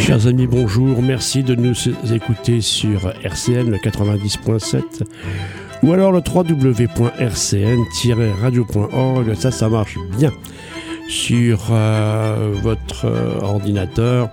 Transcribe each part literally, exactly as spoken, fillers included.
Chers amis, bonjour. Merci de nous écouter sur R C N le quatre-vingt-dix point sept ou alors le w w w point r c n tiret radio point org. Ça, ça marche bien sur euh, votre euh, ordinateur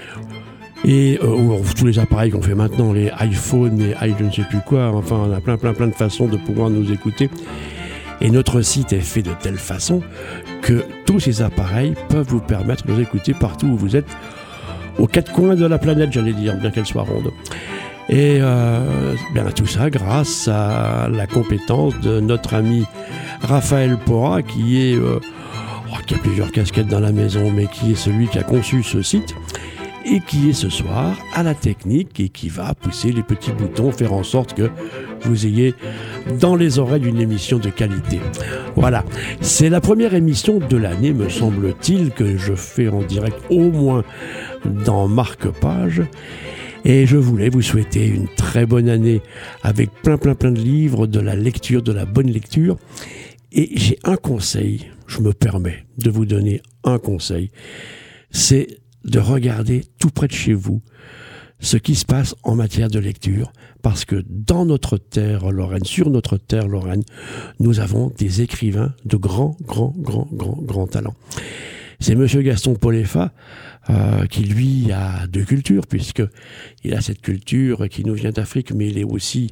et euh, ou tous les appareils qu'on fait maintenant, les iPhones et i je ne sais plus quoi. Enfin, on a plein, plein, plein de façons de pouvoir nous écouter. Et notre site est fait de telle façon que tous ces appareils peuvent vous permettre de nous écouter partout où vous êtes, aux quatre coins de la planète, j'allais dire, bien qu'elle soit ronde. Et euh, bien tout ça grâce à la compétence de notre ami Raphaël Porra, qui est euh, oh, qui a plusieurs casquettes dans la maison, mais qui est celui qui a conçu ce site et qui est ce soir à la technique et qui va pousser les petits boutons, faire en sorte que vous ayez dans les oreilles une émission de qualité. Voilà, c'est la première émission de l'année, me semble-t-il, que je fais en direct au moins dans Marque-Page. Et je voulais vous souhaiter une très bonne année avec plein plein plein de livres, de la lecture, de la bonne lecture. Et j'ai un conseil, je me permets de vous donner un conseil, c'est de regarder tout près de chez vous ce qui se passe en matière de lecture, parce que dans notre terre lorraine, sur notre terre lorraine, nous avons des écrivains de grands, grands, grands, grands, grands talents. C'est Monsieur Gaston Polefa euh, qui, lui, a deux cultures, puisqu'il a cette culture qui nous vient d'Afrique, mais il est aussi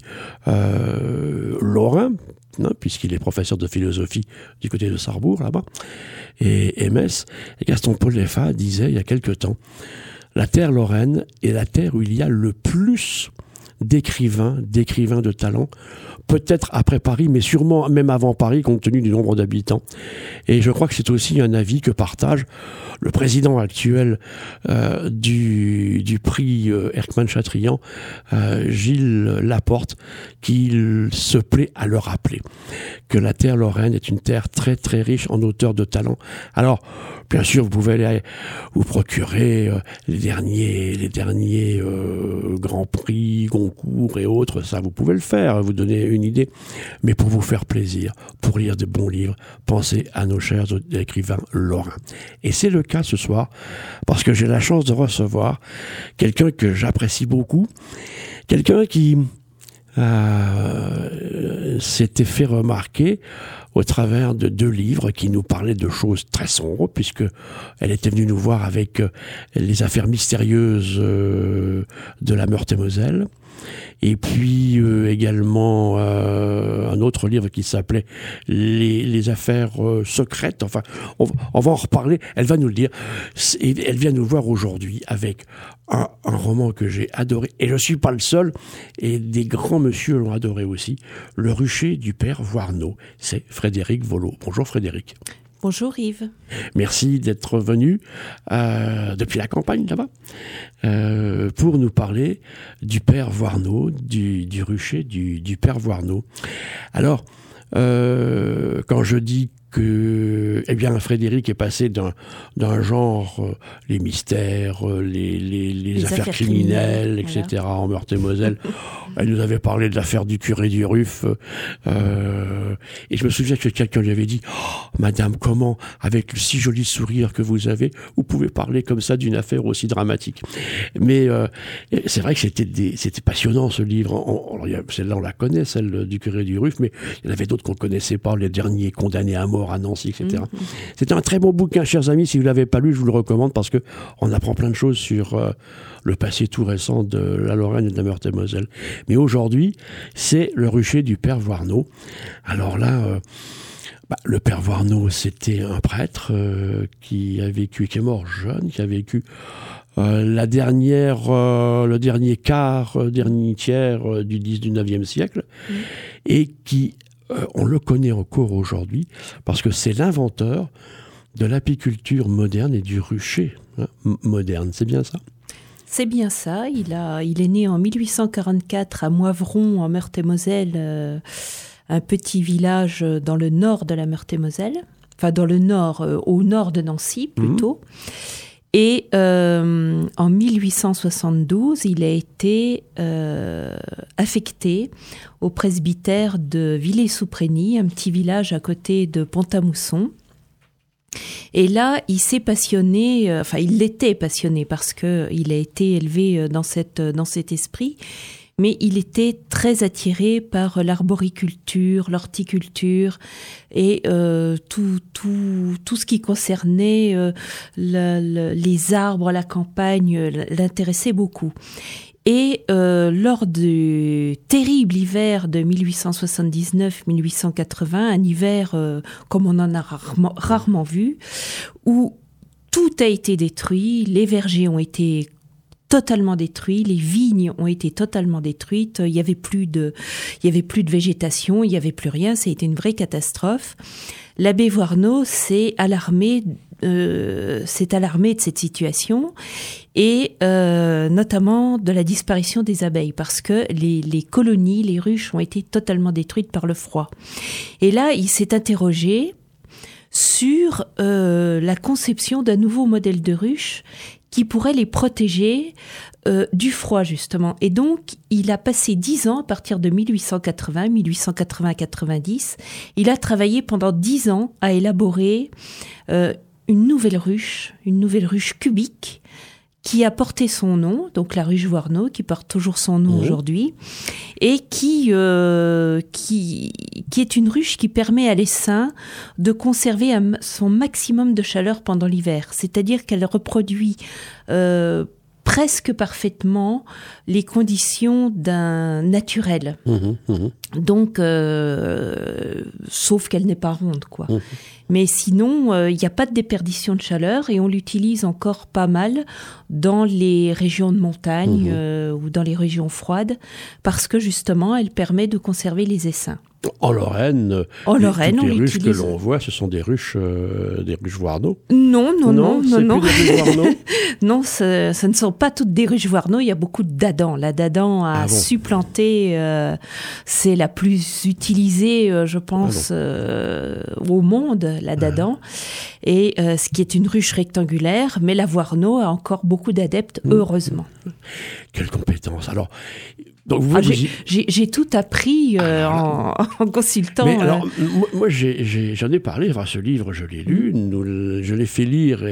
euh, lorrain, hein, puisqu'il est professeur de philosophie du côté de Sarrebourg, là-bas, et, et Metz. Et Gaston Polefa disait, il y a quelque temps, la terre lorraine est la terre où il y a le plus d'écrivains, d'écrivains de talent, peut-être après Paris, mais sûrement même avant Paris, compte tenu du nombre d'habitants. Et je crois que c'est aussi un avis que partage le président actuel euh, du, du prix euh, Erckmann-Chatrian, euh, Gilles Laporte, qui se plaît à le rappeler, que la terre lorraine est une terre très très riche en auteurs de talent. Alors, bien sûr, vous pouvez aller vous procurer euh, les derniers, les derniers euh, grands prix, concours et autres, ça vous pouvez le faire, vous donner une idée, mais pour vous faire plaisir, pour lire de bons livres, pensez à nos chers écrivains lorrains. Et c'est le cas ce soir, parce que j'ai la chance de recevoir quelqu'un que j'apprécie beaucoup, quelqu'un qui euh, s'était fait remarquer au travers de deux livres qui nous parlaient de choses très sombres, puisque elle était venue nous voir avec les affaires mystérieuses de la Meurthe-et-Moselle. Et puis euh, également euh, un autre livre qui s'appelait les, les affaires euh, secrètes. Enfin, on, on va en reparler. Elle va nous le dire. Et elle vient nous voir aujourd'hui avec un, un roman que j'ai adoré. Et je suis pas le seul. Et des grands monsieur l'ont adoré aussi. Le rucher du père Voirneau. C'est Frédéric Volo. Bonjour Frédéric. Bonjour Yves. Merci d'être venu euh, depuis la campagne là-bas euh, pour nous parler du père Voirneau, du, du rucher du, du père Voirneau. Alors, euh, quand je dis que, eh bien, Frédéric est passé d'un, d'un genre, euh, les mystères, euh, les, les, les, les affaires, affaires criminelles, criminelles, et cetera, voilà. En Meurthe-et-Moselle. Elle nous avait parlé de l'affaire du curé du Ruf. Euh, et je me souviens que quelqu'un lui avait dit, oh, Madame, comment, avec le si joli sourire que vous avez, vous pouvez parler comme ça d'une affaire aussi dramatique. Mais euh, c'est vrai que c'était, des, c'était passionnant ce livre. On, on, celle-là, on la connaît, celle du curé du Ruf, mais il y en avait d'autres qu'on ne connaissait pas, les derniers condamnés à mort à Nancy, et cetera. Mmh. C'était un très bon bouquin, chers amis. Si vous ne l'avez pas lu, je vous le recommande parce qu'on apprend plein de choses sur euh, le passé tout récent de la Lorraine et de la Meurthe-et-Moselle. Mais aujourd'hui, c'est le rucher du père Voirneau. Alors là, euh, bah, le père Voirneau, c'était un prêtre euh, qui a vécu, qui est mort jeune, qui a vécu euh, la dernière, euh, le dernier quart, euh, dernier tiers euh, du dix-neuvième siècle, mmh. et qui Euh, on le connaît encore aujourd'hui parce que c'est l'inventeur de l'apiculture moderne et du rucher hein, m- moderne. C'est bien ça ? C'est bien ça. Il, a, il est né en mille huit cent quarante-quatre à Moivron, en Meurthe-et-Moselle, euh, un petit village dans le nord de la Meurthe-et-Moselle, enfin dans le nord, euh, au nord de Nancy plutôt. Mmh. Et euh, en mille huit cent soixante-douze, il a été euh, affecté au presbytère de Villers-sous-Preny, un petit village à côté de Pont-à-Mousson. Et là, il s'est passionné, euh, enfin, il l'était passionné parce que il a été élevé dans cette, dans cet esprit. Mais il était très attiré par l'arboriculture, l'horticulture et euh, tout, tout, tout ce qui concernait euh, le, le, les arbres, la campagne, l'intéressait beaucoup. Et euh, lors du terrible hiver de mille huit cent soixante-dix-neuf mille huit cent quatre-vingts, un hiver euh, comme on en a rarement, rarement vu, où tout a été détruit, les vergers ont été totalement détruits, les vignes ont été totalement détruites, il y avait plus de, il y avait plus de végétation, il y avait plus rien, ça a été une vraie catastrophe. L'abbé Voirneau s'est alarmé, euh, s'est alarmé de cette situation et euh, notamment de la disparition des abeilles parce que les, les colonies, les ruches ont été totalement détruites par le froid. Et là, il s'est interrogé sur euh, la conception d'un nouveau modèle de ruche qui pourrait les protéger euh, du froid, justement. Et donc, il a passé dix ans, à partir de mille huit cent quatre-vingts, mille huit cent quatre-vingts à quatre-vingt-dix, il a travaillé pendant dix ans à élaborer euh, une nouvelle ruche, une nouvelle ruche cubique, qui a porté son nom, donc la ruche Voirneau, qui porte toujours son nom mmh. aujourd'hui, et qui, euh, qui, qui est une ruche qui permet à l'essaim de conserver un, son maximum de chaleur pendant l'hiver. C'est-à-dire qu'elle reproduit euh, presque parfaitement les conditions d'un naturel. Mmh, mmh. Donc, euh, sauf qu'elle n'est pas ronde, quoi. Mmh. Mais sinon, il euh, n'y a pas de déperdition de chaleur et on l'utilise encore pas mal dans les régions de montagne mmh. euh, ou dans les régions froides parce que justement, elle permet de conserver les essaims. En Lorraine, en Lorraine toutes les on ruches utilise... que l'on voit, ce sont des ruches, euh, des ruches Voirneau. Non, non, non, non, non. C'est plus des ruches Voirneau. Non, ce, ce ne sont pas toutes des ruches Voirneau. Il y a beaucoup de dadans. La dadan a ah bon. supplanté. Euh, c'est la plus utilisée, euh, je pense, ah euh, au monde, la dadan. Ah. Et euh, ce qui est une ruche rectangulaire, mais la Voirneau a encore beaucoup d'adeptes, mmh. heureusement. Quelle compétence. Alors. Donc vous, ah, vous j'ai, y... j'ai, j'ai tout appris euh, en, en consultant. Mais euh... alors, moi, moi j'ai, j'ai, j'en ai parlé, enfin, ce livre, je l'ai lu, nous, je l'ai fait lire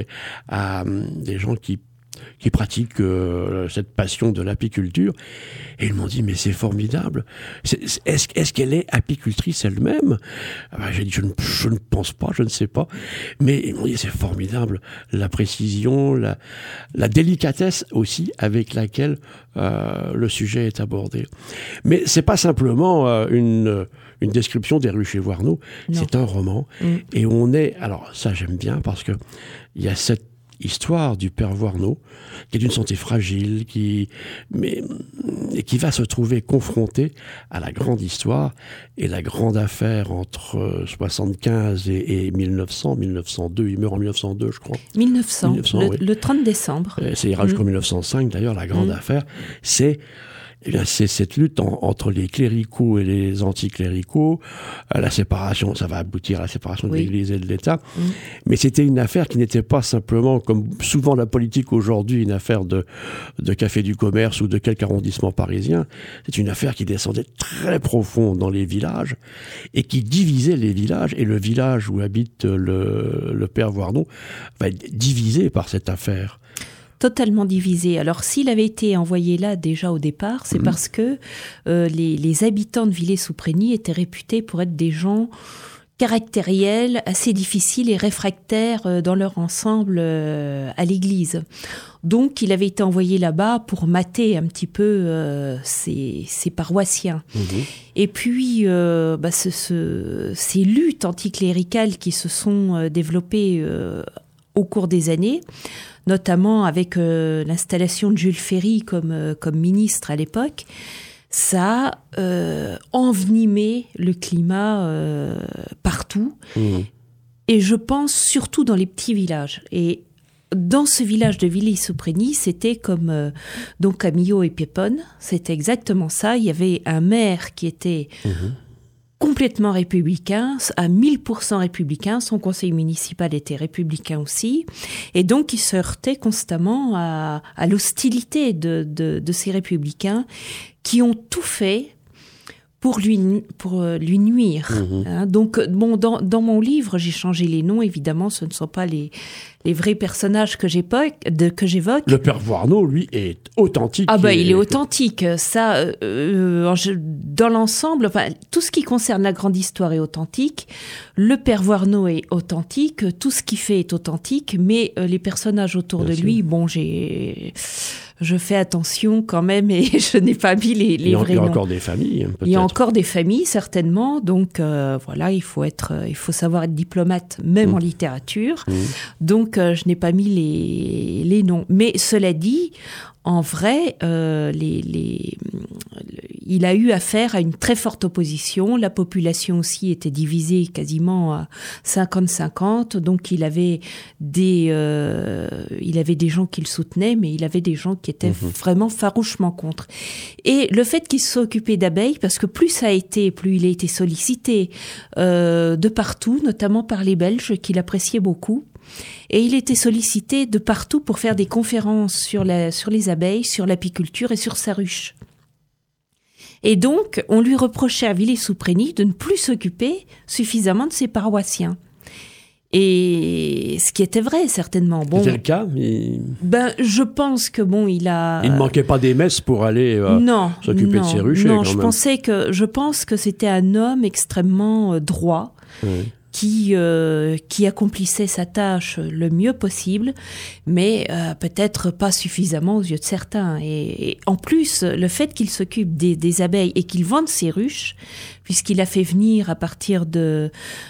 à des gens qui, qui pratiquent euh, cette passion de l'apiculture, et ils m'ont dit, mais c'est formidable. C'est, est-ce, est-ce qu'elle est apicultrice elle-même ? Ben, j'ai dit, je ne, je ne pense pas, je ne sais pas. Mais ils m'ont dit, c'est formidable, la précision, la, la délicatesse aussi avec laquelle euh, le sujet est abordé. Mais c'est pas simplement euh, une, une description des ruches Voirneau, c'est un roman. Mmh. Et on est, alors ça j'aime bien parce que il y a cette histoire du père Voirneau, qui est d'une santé fragile, qui, mais, et qui va se trouver confronté à la grande histoire et la grande affaire entre soixante-quinze et, et mille neuf cents, mille neuf cent deux, il meurt en mille neuf cent deux, je crois. mille neuf cents, mille neuf cents le, oui. le trente décembre. C'est ira jusqu'en mmh. mille neuf cent cinq, d'ailleurs, la grande mmh. affaire, c'est Eh bien, c'est cette lutte en, entre les cléricaux et les anticléricaux, euh, la séparation, ça va aboutir à la séparation de oui. l'Église et de l'État. Mmh. Mais c'était une affaire qui n'était pas simplement, comme souvent la politique aujourd'hui, une affaire de, de café du commerce ou de quelques arrondissements parisiens. C'est une affaire qui descendait très profond dans les villages et qui divisait les villages. Et le village où habite le, le père Voirneau va être divisé par cette affaire. Totalement divisé. Alors, s'il avait été envoyé là déjà au départ, c'est mmh. parce que euh, les, les habitants de Villers-sous-Prégny étaient réputés pour être des gens caractériels, assez difficiles et réfractaires euh, dans leur ensemble euh, à l'église. Donc, il avait été envoyé là-bas pour mater un petit peu euh, ses, ses paroissiens. Mmh. Et puis, euh, bah, ce, ce, ces luttes anticléricales qui se sont euh, développées euh, au cours des années, notamment avec euh, l'installation de Jules Ferry comme, euh, comme ministre à l'époque, ça a euh, envenimé le climat euh, partout. Mmh. Et je pense surtout dans les petits villages. Et dans ce village de Villers-sous-Prégny, c'était comme euh, donc Camillo et Pépone, c'était exactement ça. Il y avait un maire qui était... Mmh. complètement républicain, à mille pour cent républicain, son conseil municipal était républicain aussi, et donc il se heurtait constamment à, à l'hostilité de, de, de ces républicains qui ont tout fait pour lui, pour lui nuire. Mmh. Hein, donc, bon, dans, dans mon livre, j'ai changé les noms. Évidemment, ce ne sont pas les, les vrais personnages que j'évoque, de, que j'évoque. Le père Voirneau, lui, est authentique. Ah ben, bah, et... il est authentique. Ça, euh, dans l'ensemble, enfin, tout ce qui concerne la grande histoire est authentique. Le père Voirneau est authentique. Tout ce qu'il fait est authentique. Mais euh, les personnages autour Bien de sûr. lui, bon, j'ai... Je fais attention quand même et je n'ai pas mis les, les vrais noms. Il y a encore des familles, peut-être. Il y a encore des familles, certainement. Donc, euh, voilà, il faut être, il faut savoir être diplomate, même mmh. en littérature. Mmh. Donc, euh, je n'ai pas mis les, les noms. Mais cela dit, en vrai, euh, les, les, il a eu affaire à une très forte opposition. La population aussi était divisée quasiment à cinquante cinquante. Donc, il avait des, euh, il avait des gens qui le soutenaient, mais il avait des gens qui étaient mmh. vraiment farouchement contre. Et le fait qu'il s'occupait d'abeilles, parce que plus ça a été, plus il a été sollicité euh, de partout, notamment par les Belges, qui l'appréciaient beaucoup. Et il était sollicité de partout pour faire des conférences sur, la, sur les abeilles, sur l'apiculture et sur sa ruche. Et donc, on lui reprochait à Villers-sous-Prény de ne plus s'occuper suffisamment de ses paroissiens. Et ce qui était vrai, certainement. Bon, c'était le cas, mais... Ben, je pense que bon, il a... Il ne manquait pas des messes pour aller euh, non, s'occuper non, de ses ruchers, non, quand je même. pensais que, je pense que c'était un homme extrêmement euh, droit, oui. qui, euh, qui accomplissait sa tâche le mieux possible, mais euh, peut-être pas suffisamment aux yeux de certains. Et, et en plus, le fait qu'il s'occupe des, des abeilles et qu'il vende ses ruches, puisqu'il a fait venir à partir de...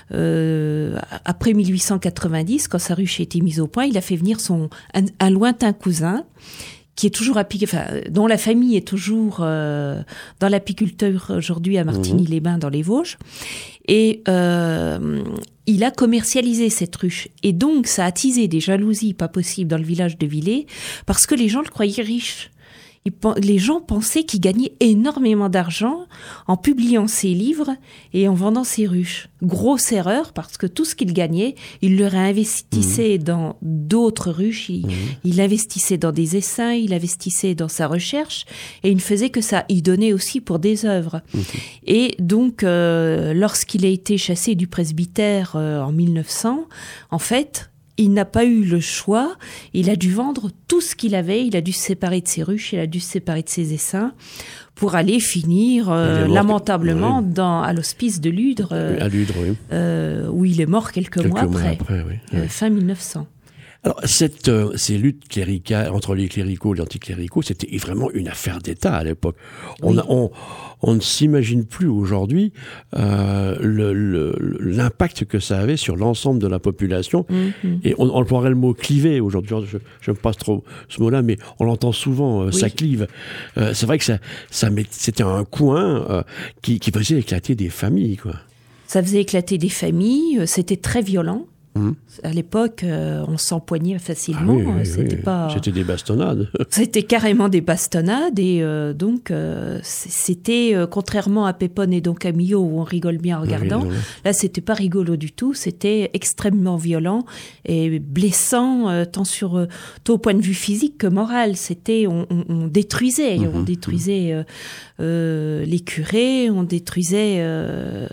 Euh, après mille huit cent quatre-vingt-dix, quand sa ruche a été mise au point, il a fait venir son, un, un lointain cousin, qui est toujours apiculteur, enfin, dont la famille est toujours euh, dans l'apiculture aujourd'hui à Martigny-les-Bains, dans les Vosges. Et euh, il a commercialisé cette ruche. Et donc, ça a attisé des jalousies pas possibles dans le village de Villers, parce que les gens le croyaient riche. Il, les gens pensaient qu'il gagnait énormément d'argent en publiant ses livres et en vendant ses ruches. Grosse erreur, parce que tout ce qu'il gagnait, il le réinvestissait mmh. dans d'autres ruches. Il, mmh. il investissait dans des essaims, il investissait dans sa recherche, et il ne faisait que ça. Il donnait aussi pour des œuvres. Mmh. Et donc, euh, lorsqu'il a été chassé du presbytère euh, en mille neuf cents, en fait... il n'a pas eu le choix, il a dû vendre tout ce qu'il avait, il a dû se séparer de ses ruches, il a dû se séparer de ses essaims pour aller finir euh, lamentablement oui. dans, à l'hospice de Ludre, euh, à Ludre oui. euh, où il est mort quelques, quelques mois, mois après, après oui. Euh, oui. fin mille neuf cents. Alors, cette, euh, ces luttes cléricales, entre les cléricaux et les anticléricaux, c'était vraiment une affaire d'État à l'époque. On, oui. a, on, on ne s'imagine plus aujourd'hui euh, le, le, l'impact que ça avait sur l'ensemble de la population. Mm-hmm. Et on, on emploierait le mot cliver aujourd'hui. Je n'aime pas trop ce mot-là, mais on l'entend souvent, euh, oui. ça clive. Euh, c'est vrai que ça, ça met, c'était un coin euh, qui, qui faisait éclater des familles, quoi. Ça faisait éclater des familles, c'était très violent. Mmh. À l'époque, euh, on s'empoignait facilement. Ah oui, oui, c'était oui. pas. C'était des bastonnades. C'était carrément des bastonnades et euh, donc euh, c'était euh, contrairement à Pépone et Don Camillo où on rigole bien en regardant. Oui, là, c'était pas rigolo du tout. C'était extrêmement violent et blessant euh, tant sur euh, tant au point de vue physique que moral. C'était on, on, on détruisait, mmh, on détruisait euh, euh, les curés, on détruisait euh,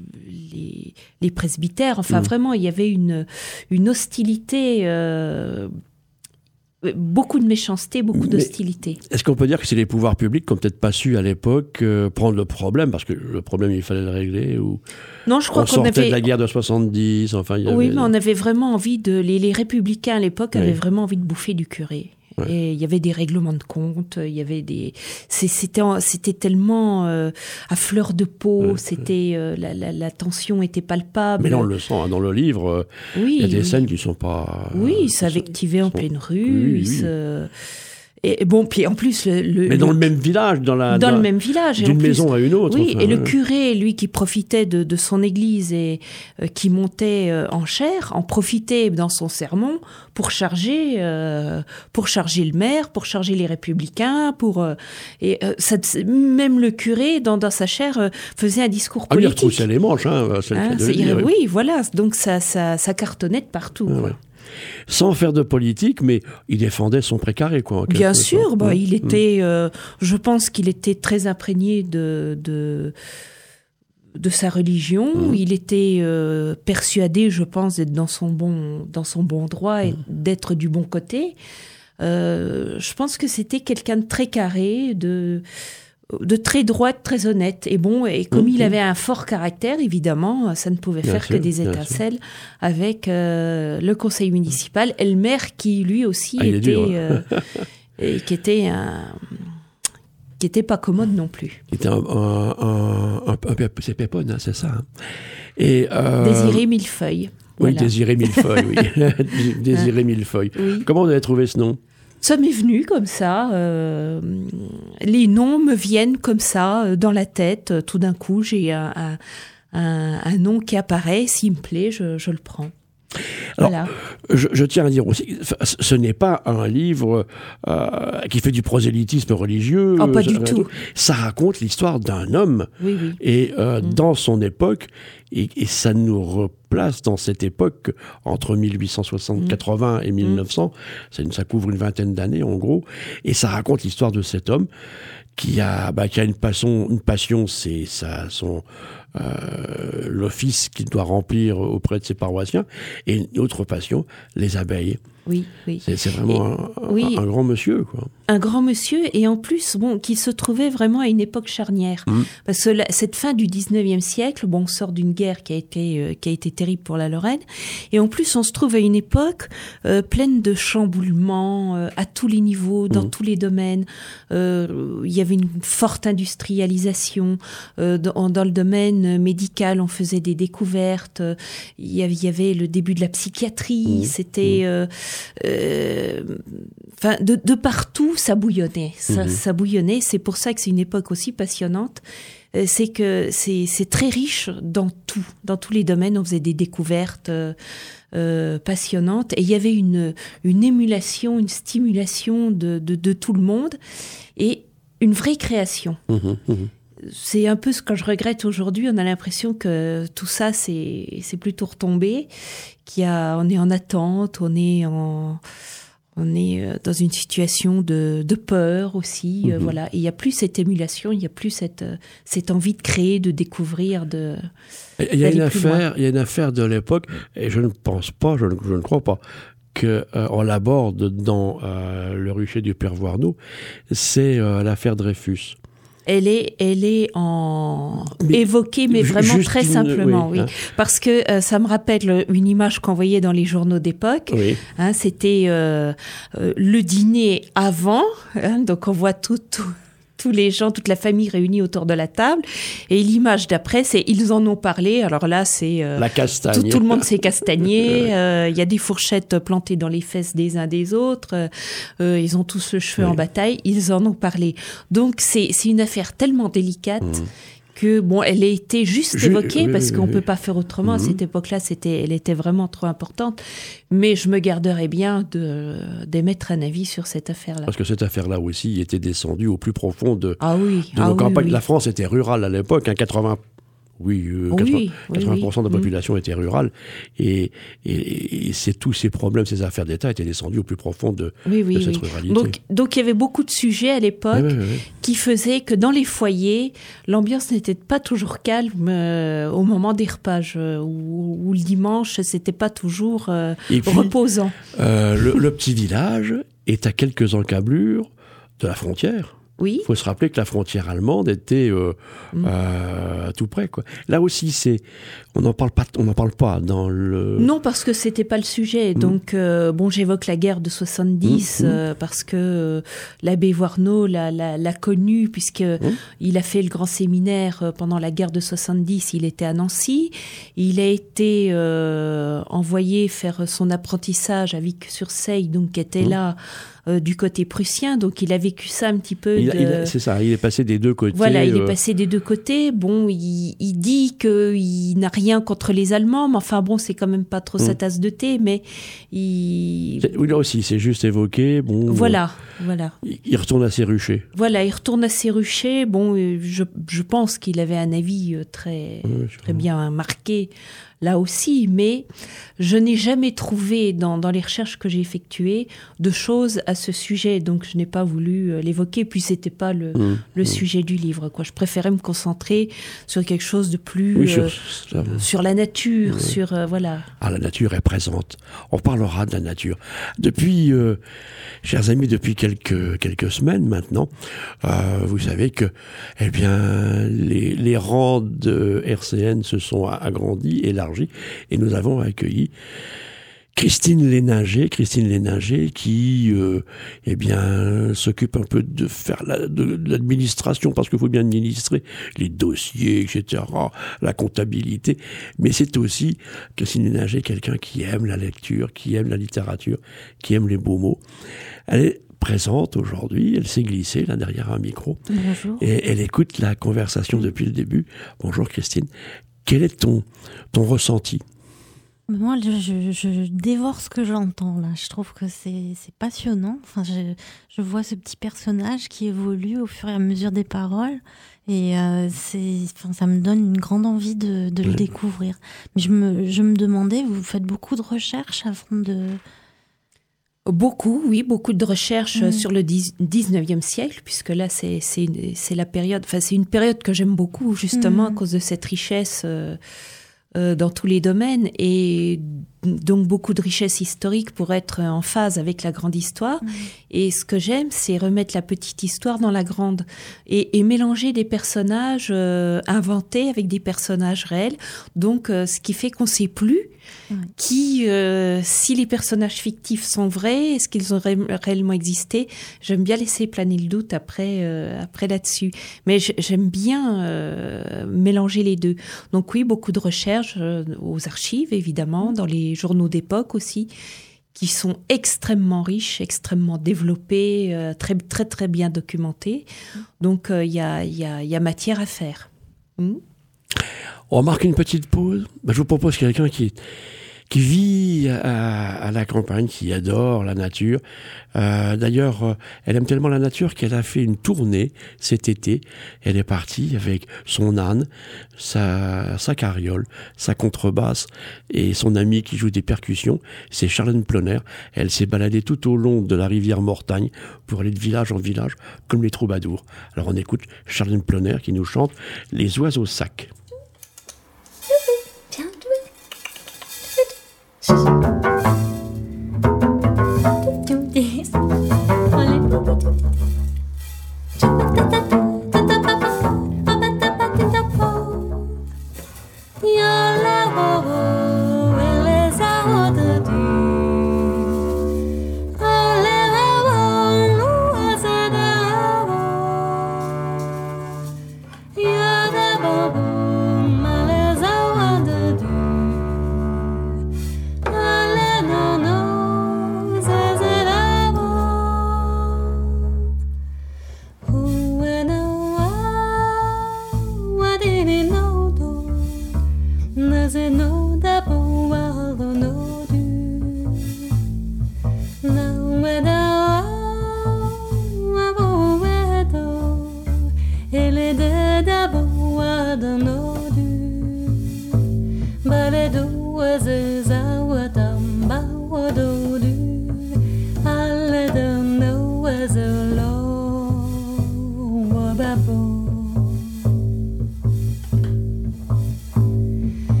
les, les presbytères. Enfin, mmh. vraiment, il y avait une Une, une hostilité, euh, beaucoup de méchanceté, beaucoup Mais d'hostilité. Est-ce qu'on peut dire que c'est les pouvoirs publics qui n'ont peut-être pas su à l'époque euh, prendre le problème, parce que le problème il fallait le régler, ou non, je crois on qu'on sortait avait... de la guerre de soixante-dix, enfin il y avait... Oui, mais on avait vraiment envie de... Les, les républicains à l'époque oui. avaient vraiment envie de bouffer du curé. Ouais. Et il y avait des règlements de compte, il y avait des, c'était, c'était tellement euh, à fleur de peau, ouais, c'était euh, la, la, la tension était palpable. Mais là on le sent hein, dans le livre. Oui, il y a des oui. scènes qui sont pas. Oui, il s'invectivait en pleine rue. Oui, oui. Il se... Et bon, puis en plus le, le mais dans le, le même village, dans la dans dans, le même village, d'une plus, maison à une autre. Oui, enfin, et ouais. le curé, lui, qui profitait de, de son église et euh, qui montait euh, en chaire, en profitait dans son sermon pour charger, euh, pour charger le maire, pour charger les républicains, pour euh, et euh, ça, même le curé dans, dans sa chaire euh, faisait un discours politique. Ah, il retroussait les manches, hein. C'est hein, le cas de c'est, dire, oui, oui, voilà, donc ça, ça, ça cartonnait de partout. Ah, ouais. sans faire de politique, mais il défendait son précaré, quoi. Bien sûr, bah, mmh. il était, euh, je pense qu'il était très imprégné de, de, de sa religion. Mmh. Il était euh, persuadé, je pense, d'être dans son bon, dans son bon droit et mmh. d'être du bon côté. Euh, je pense que c'était quelqu'un de très carré, de, de très droit, de très honnête. Et bon, et comme mmh. il avait un fort caractère, évidemment, ça ne pouvait bien faire sûr, que des étincelles avec euh, le conseil municipal et le maire qui, lui aussi, ah, était, euh, et qui était un... qui n'était pas commode non plus. Il était un, un, un, un, un c'est Pépone, hein, c'est ça. Hein. Et, euh... Désiré Millefeuille. Oui, voilà. Désiré Millefeuille, oui. Désiré Millefeuille. Oui. Comment vous avez trouvé ce nom ? Ça m'est venu comme ça. Euh, les noms me viennent comme ça, dans la tête. Tout d'un coup, j'ai un, un, un, un nom qui apparaît. S'il me plaît, je, je le prends. Alors, voilà. je, je tiens à dire aussi, ce n'est pas un livre euh, qui fait du prosélytisme religieux. Oh, pas ça, du tout. Ça raconte l'histoire d'un homme. Oui, oui. Et euh, mmh. dans son époque, et, et ça nous replace dans cette époque entre mille huit cent soixante, quatre-vingts et mille neuf cents. Mmh. Ça couvre une vingtaine d'années en gros. Et ça raconte l'histoire de cet homme qui a, bah, qui a une passion, une passion, c'est ça, son euh, l'office qu'il doit remplir auprès de ses paroissiens, et une autre passion, les abeilles. Oui, oui. C'est, c'est vraiment et, un, oui, un, un grand monsieur, quoi. Un grand monsieur, et en plus, bon, qui se trouvait vraiment à une époque charnière. Mmh. Parce que la, cette fin du dix-neuvième siècle, bon, on sort d'une guerre qui a été, euh, qui a été terrible pour la Lorraine, et en plus, on se trouve à une époque euh, pleine de chamboulements euh, à tous les niveaux, dans mmh. tous les domaines. Euh, il y avait une forte industrialisation. Euh, dans, dans le domaine médical, on faisait des découvertes. Il y avait, il y avait le début de la psychiatrie. Mmh. C'était... Euh, Euh, enfin, de, de partout, ça bouillonnait. Ça, mmh. ça bouillonnait. C'est pour ça que c'est une époque aussi passionnante. Euh, c'est que c'est, c'est très riche dans tout, dans tous les domaines. On faisait des découvertes euh, euh, passionnantes, et il y avait une une émulation, une stimulation de de, de tout le monde, et une vraie création. Mmh. Mmh. C'est un peu ce que je regrette aujourd'hui. On a l'impression que tout ça, c'est, c'est plutôt retombé, qu'il y a, on est en attente, on est en, on est dans une situation de, de peur aussi, mmh. euh, voilà. Et il n'y a plus cette émulation, il n'y a plus cette, cette envie de créer, de découvrir, de. Il y a une affaire, il y a une affaire de l'époque, et je ne pense pas, je ne, je ne crois pas, que euh, on l'aborde dans euh, le rucher du Père Voirneau, c'est euh, l'affaire Dreyfus. Elle est, elle est en mais, évoquée, mais vraiment très une, simplement, oui, oui. Hein. Parce que euh, ça me rappelle une image qu'on voyait dans les journaux d'époque. Oui. Hein, c'était euh, euh, le dîner avant, hein, donc on voit tout, tout, tous les gens, toute la famille réunie autour de la table. Et l'image d'après, c'est ils en ont parlé. Alors là, c'est euh, la castagne. Tout, tout le monde s'est castagné. Il euh, y a des fourchettes plantées dans les fesses des uns des autres. Euh, ils ont tous le cheveu oui. en bataille. Ils en ont parlé. Donc c'est c'est une affaire tellement délicate. Mmh. que bon, elle a été juste je, évoquée oui, parce oui, qu'on oui. peut pas faire autrement. Mm-hmm. À cette époque-là, c'était, elle était vraiment trop importante. Mais je me garderais bien de d'émettre un avis sur cette affaire-là. Parce que cette affaire-là aussi était descendue au plus profond de, ah oui, de ah nos oui, campagnes. Oui. La France était rurale à l'époque, hein, quatre-vingts. Oui, euh, oui, quatre-vingts, oui, quatre-vingts pour cent oui. de la population mmh. était rurale, et, et, et c'est tous ces problèmes, ces affaires d'État étaient descendus au plus profond de, oui, oui, de cette oui. ruralité. Donc, donc il y avait beaucoup de sujets à l'époque oui, oui, oui. qui faisaient que dans les foyers, l'ambiance n'était pas toujours calme euh, au moment des repas, je, ou, ou le dimanche, c'était pas toujours euh, puis, reposant. Euh, le, le petit village est à quelques encablures de la frontière. Oui. Il faut se rappeler que la frontière allemande était euh, mmh. euh, tout près, quoi. Là aussi, c'est, on n'en parle pas, on n'en parle pas dans le. Non, parce que c'était pas le sujet. Mmh. Donc, euh, bon, j'évoque la guerre de soixante-dix mmh. euh, parce que euh, l'abbé Voirneau l'a, l'a, l'a connu puisque mmh. il a fait le grand séminaire euh, pendant la guerre de soixante-dix. Il était à Nancy. Il a été euh, envoyé faire son apprentissage à Vic-sur-Seille, donc qui était mmh. là. Euh, du côté prussien, donc il a vécu ça un petit peu. Il, de... il a, c'est ça, il est passé des deux côtés. Voilà, il euh... est passé des deux côtés. Bon, il, il dit qu'il n'a rien contre les Allemands, mais enfin bon, c'est quand même pas trop mmh. sa tasse de thé, mais il... C'est, oui, là aussi, c'est juste évoqué. Bon, voilà, euh, voilà. Il, il retourne à ses ruchers. Voilà, il retourne à ses ruchers. Bon, je, je pense qu'il avait un avis très, oui, très bien marqué là aussi, mais je n'ai jamais trouvé dans, dans les recherches que j'ai effectuées de choses à ce sujet, donc je n'ai pas voulu euh, l'évoquer, puis c'était pas le, mmh, le mmh. sujet du livre, quoi. Je préférais me concentrer sur quelque chose de plus oui, euh, sur, sur la nature, oui. sur euh, voilà. Ah, la nature est présente. On parlera de la nature depuis, euh, chers amis, depuis quelques quelques semaines maintenant. Euh, vous savez que, eh bien, les les rangs de R C N se sont agrandis, élargis, et nous avons accueilli Christine Léninger, Christine Léninger qui, euh, eh bien, s'occupe un peu de faire la, de, de l'administration, parce qu'il faut bien administrer les dossiers, et cetera, la comptabilité. Mais c'est aussi, Christine Léninger, quelqu'un qui aime la lecture, qui aime la littérature, qui aime les beaux mots. Elle est présente aujourd'hui, elle s'est glissée là derrière un micro. Bonjour. Et elle écoute la conversation depuis le début. Bonjour Christine. Quel est ton, ton ressenti ? Moi, je, je, je dévore ce que j'entends là. Je trouve que c'est, c'est passionnant. Enfin, je, je vois ce petit personnage qui évolue au fur et à mesure des paroles, et euh, c'est, enfin, ça me donne une grande envie de, de le découvrir. Mais je me, je me demandais, vous faites beaucoup de recherches avant de... Beaucoup, oui, beaucoup de recherches mmh. sur le dix-neuvième siècle, puisque là, c'est, c'est, une, c'est la période, enfin, c'est une période que j'aime beaucoup, justement, mmh. à cause de cette richesse euh, euh, dans tous les domaines, et donc beaucoup de richesse historique pour être en phase avec la grande histoire. Mmh. Et ce que j'aime, c'est remettre la petite histoire dans la grande, et, et mélanger des personnages euh, inventés avec des personnages réels, donc euh, ce qui fait qu'on ne sait plus Oui. qui, euh, si les personnages fictifs sont vrais, est-ce qu'ils ont ré- réellement existé ? J'aime bien laisser planer le doute après, euh, après là-dessus. Mais j'aime bien euh, mélanger les deux. Donc oui, beaucoup de recherches euh, aux archives, évidemment, dans les journaux d'époque aussi, qui sont extrêmement riches, extrêmement développés, euh, très, très, très bien documentés. Donc il euh, y, a, y, a, y a matière à faire. Mmh. On marque une petite pause. Ben, je vous propose quelqu'un qui, qui vit à, à la campagne, qui adore la nature. Euh, d'ailleurs, euh, elle aime tellement la nature qu'elle a fait une tournée cet été. Elle est partie avec son âne, sa, sa carriole, sa contrebasse et son ami qui joue des percussions. C'est Charlène Ploner. Elle s'est baladée tout au long de la rivière Mortagne pour aller de village en village, comme les troubadours. Alors on écoute Charlène Ploner qui nous chante « Les oiseaux sacs ».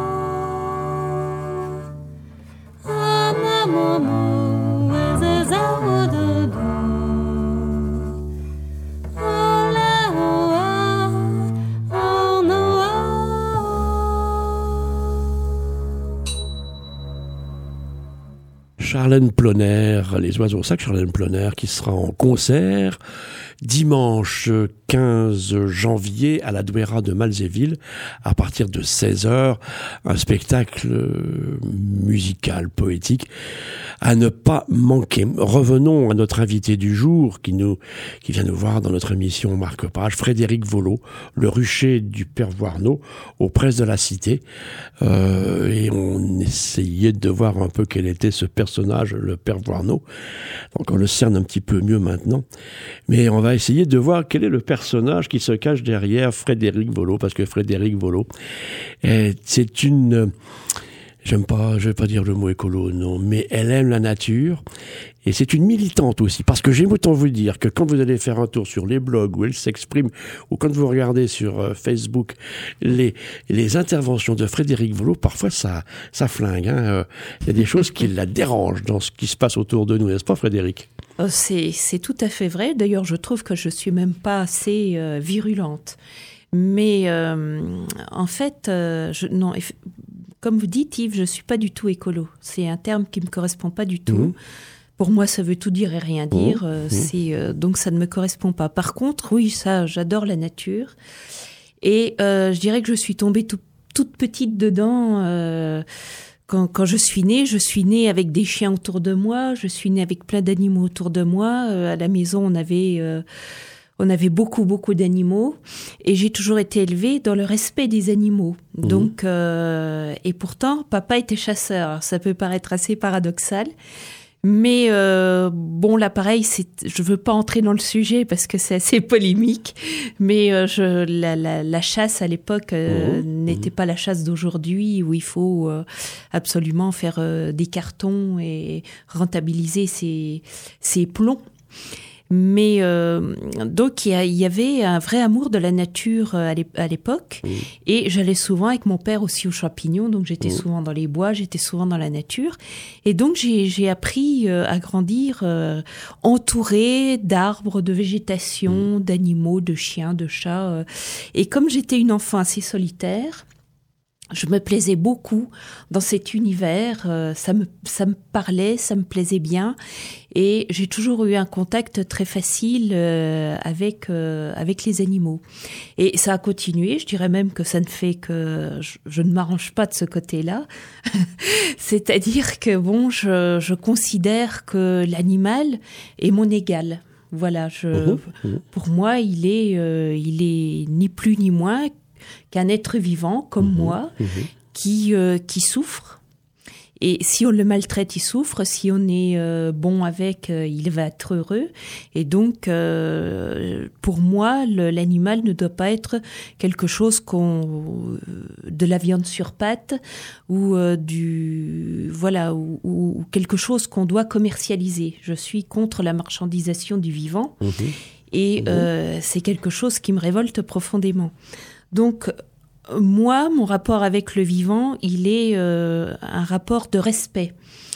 Mama, Charlène Ploner, les Oiseaux Sacres, Charlène Ploner, qui sera en concert dimanche quinze janvier à la Douaira de Malzéville à partir de seize heures. Un spectacle musical, poétique à ne pas manquer. Revenons à notre invité du jour qui nous, qui vient nous voir dans notre émission Marque-Page, Frédéric Volo, le rucher du Père Voirneau, aux presses de la Cité. Euh, et on essayait de voir un peu quel était ce personnage, le Père Voirneau. Donc on le cerne un petit peu mieux maintenant. Mais on va essayer de voir quel est le personnage qui se cache derrière Frédéric Volo, parce que Frédéric Volo, c'est une... J'aime pas, je vais pas dire le mot écolo, non, mais elle aime la nature et c'est une militante aussi. Parce que j'aime autant vous dire que quand vous allez faire un tour sur les blogs où elle s'exprime ou quand vous regardez sur euh, Facebook les les interventions de Frédéric Volo, parfois ça ça flingue. Il hein. euh, y a des choses qui la dérangent dans ce qui se passe autour de nous, n'est-ce pas, Frédéric ? C'est c'est tout à fait vrai. D'ailleurs, je trouve que je suis même pas assez euh, virulente. Mais euh, en fait, euh, je, non. Comme vous dites, Yves, je ne suis pas du tout écolo. C'est un terme qui ne me correspond pas du tout. Mmh. Pour moi, ça veut tout dire et rien dire. Mmh. Euh, c'est, euh, donc, ça ne me correspond pas. Par contre, oui, ça, j'adore la nature. Et euh, je dirais que je suis tombée tout, toute petite dedans. Euh, quand, quand je suis née, je suis née avec des chiens autour de moi. Je suis née avec plein d'animaux autour de moi. Euh, à la maison, on avait... Euh, On avait beaucoup, beaucoup d'animaux et j'ai toujours été élevée dans le respect des animaux. Mmh. Donc, euh, et pourtant, papa était chasseur. Alors, ça peut paraître assez paradoxal. Mais euh, bon, là, pareil, c'est, je veux pas entrer dans le sujet parce que c'est assez polémique. Mais euh, je, la, la, la chasse à l'époque euh, mmh. n'était pas la chasse d'aujourd'hui où il faut euh, absolument faire euh, des cartons et rentabiliser ses, ses plombs. Mais euh, donc il y, y avait un vrai amour de la nature à l'époque mmh. et j'allais souvent avec mon père aussi aux champignons, donc j'étais mmh. souvent dans les bois, j'étais souvent dans la nature et donc j'ai, j'ai appris euh, à grandir euh, entourée d'arbres, de végétation, mmh. d'animaux, de chiens, de chats euh, et comme j'étais une enfant assez solitaire, je me plaisais beaucoup dans cet univers, euh, ça me ça me parlait, ça me plaisait bien et j'ai toujours eu un contact très facile euh, avec euh, avec les animaux. Et ça a continué, je dirais même que ça ne fait que je, je ne m'arrange pas de ce côté-là. C'est-à-dire que bon, je je considère que l'animal est mon égal. Voilà, je mmh, mmh. pour moi, il est euh, il est ni plus ni moins qu'un être vivant comme mmh, moi mmh. qui euh, qui souffre et si on le maltraite il souffre, si on est euh, bon avec euh, il va être heureux et donc euh, pour moi le, l'animal ne doit pas être quelque chose qu'on de la viande sur pattes ou euh, du voilà ou, ou quelque chose qu'on doit commercialiser. Je suis contre la marchandisation du vivant mmh. et mmh. Euh, c'est quelque chose qui me révolte profondément. Donc, moi, mon rapport avec le vivant, il est euh, un rapport de respect.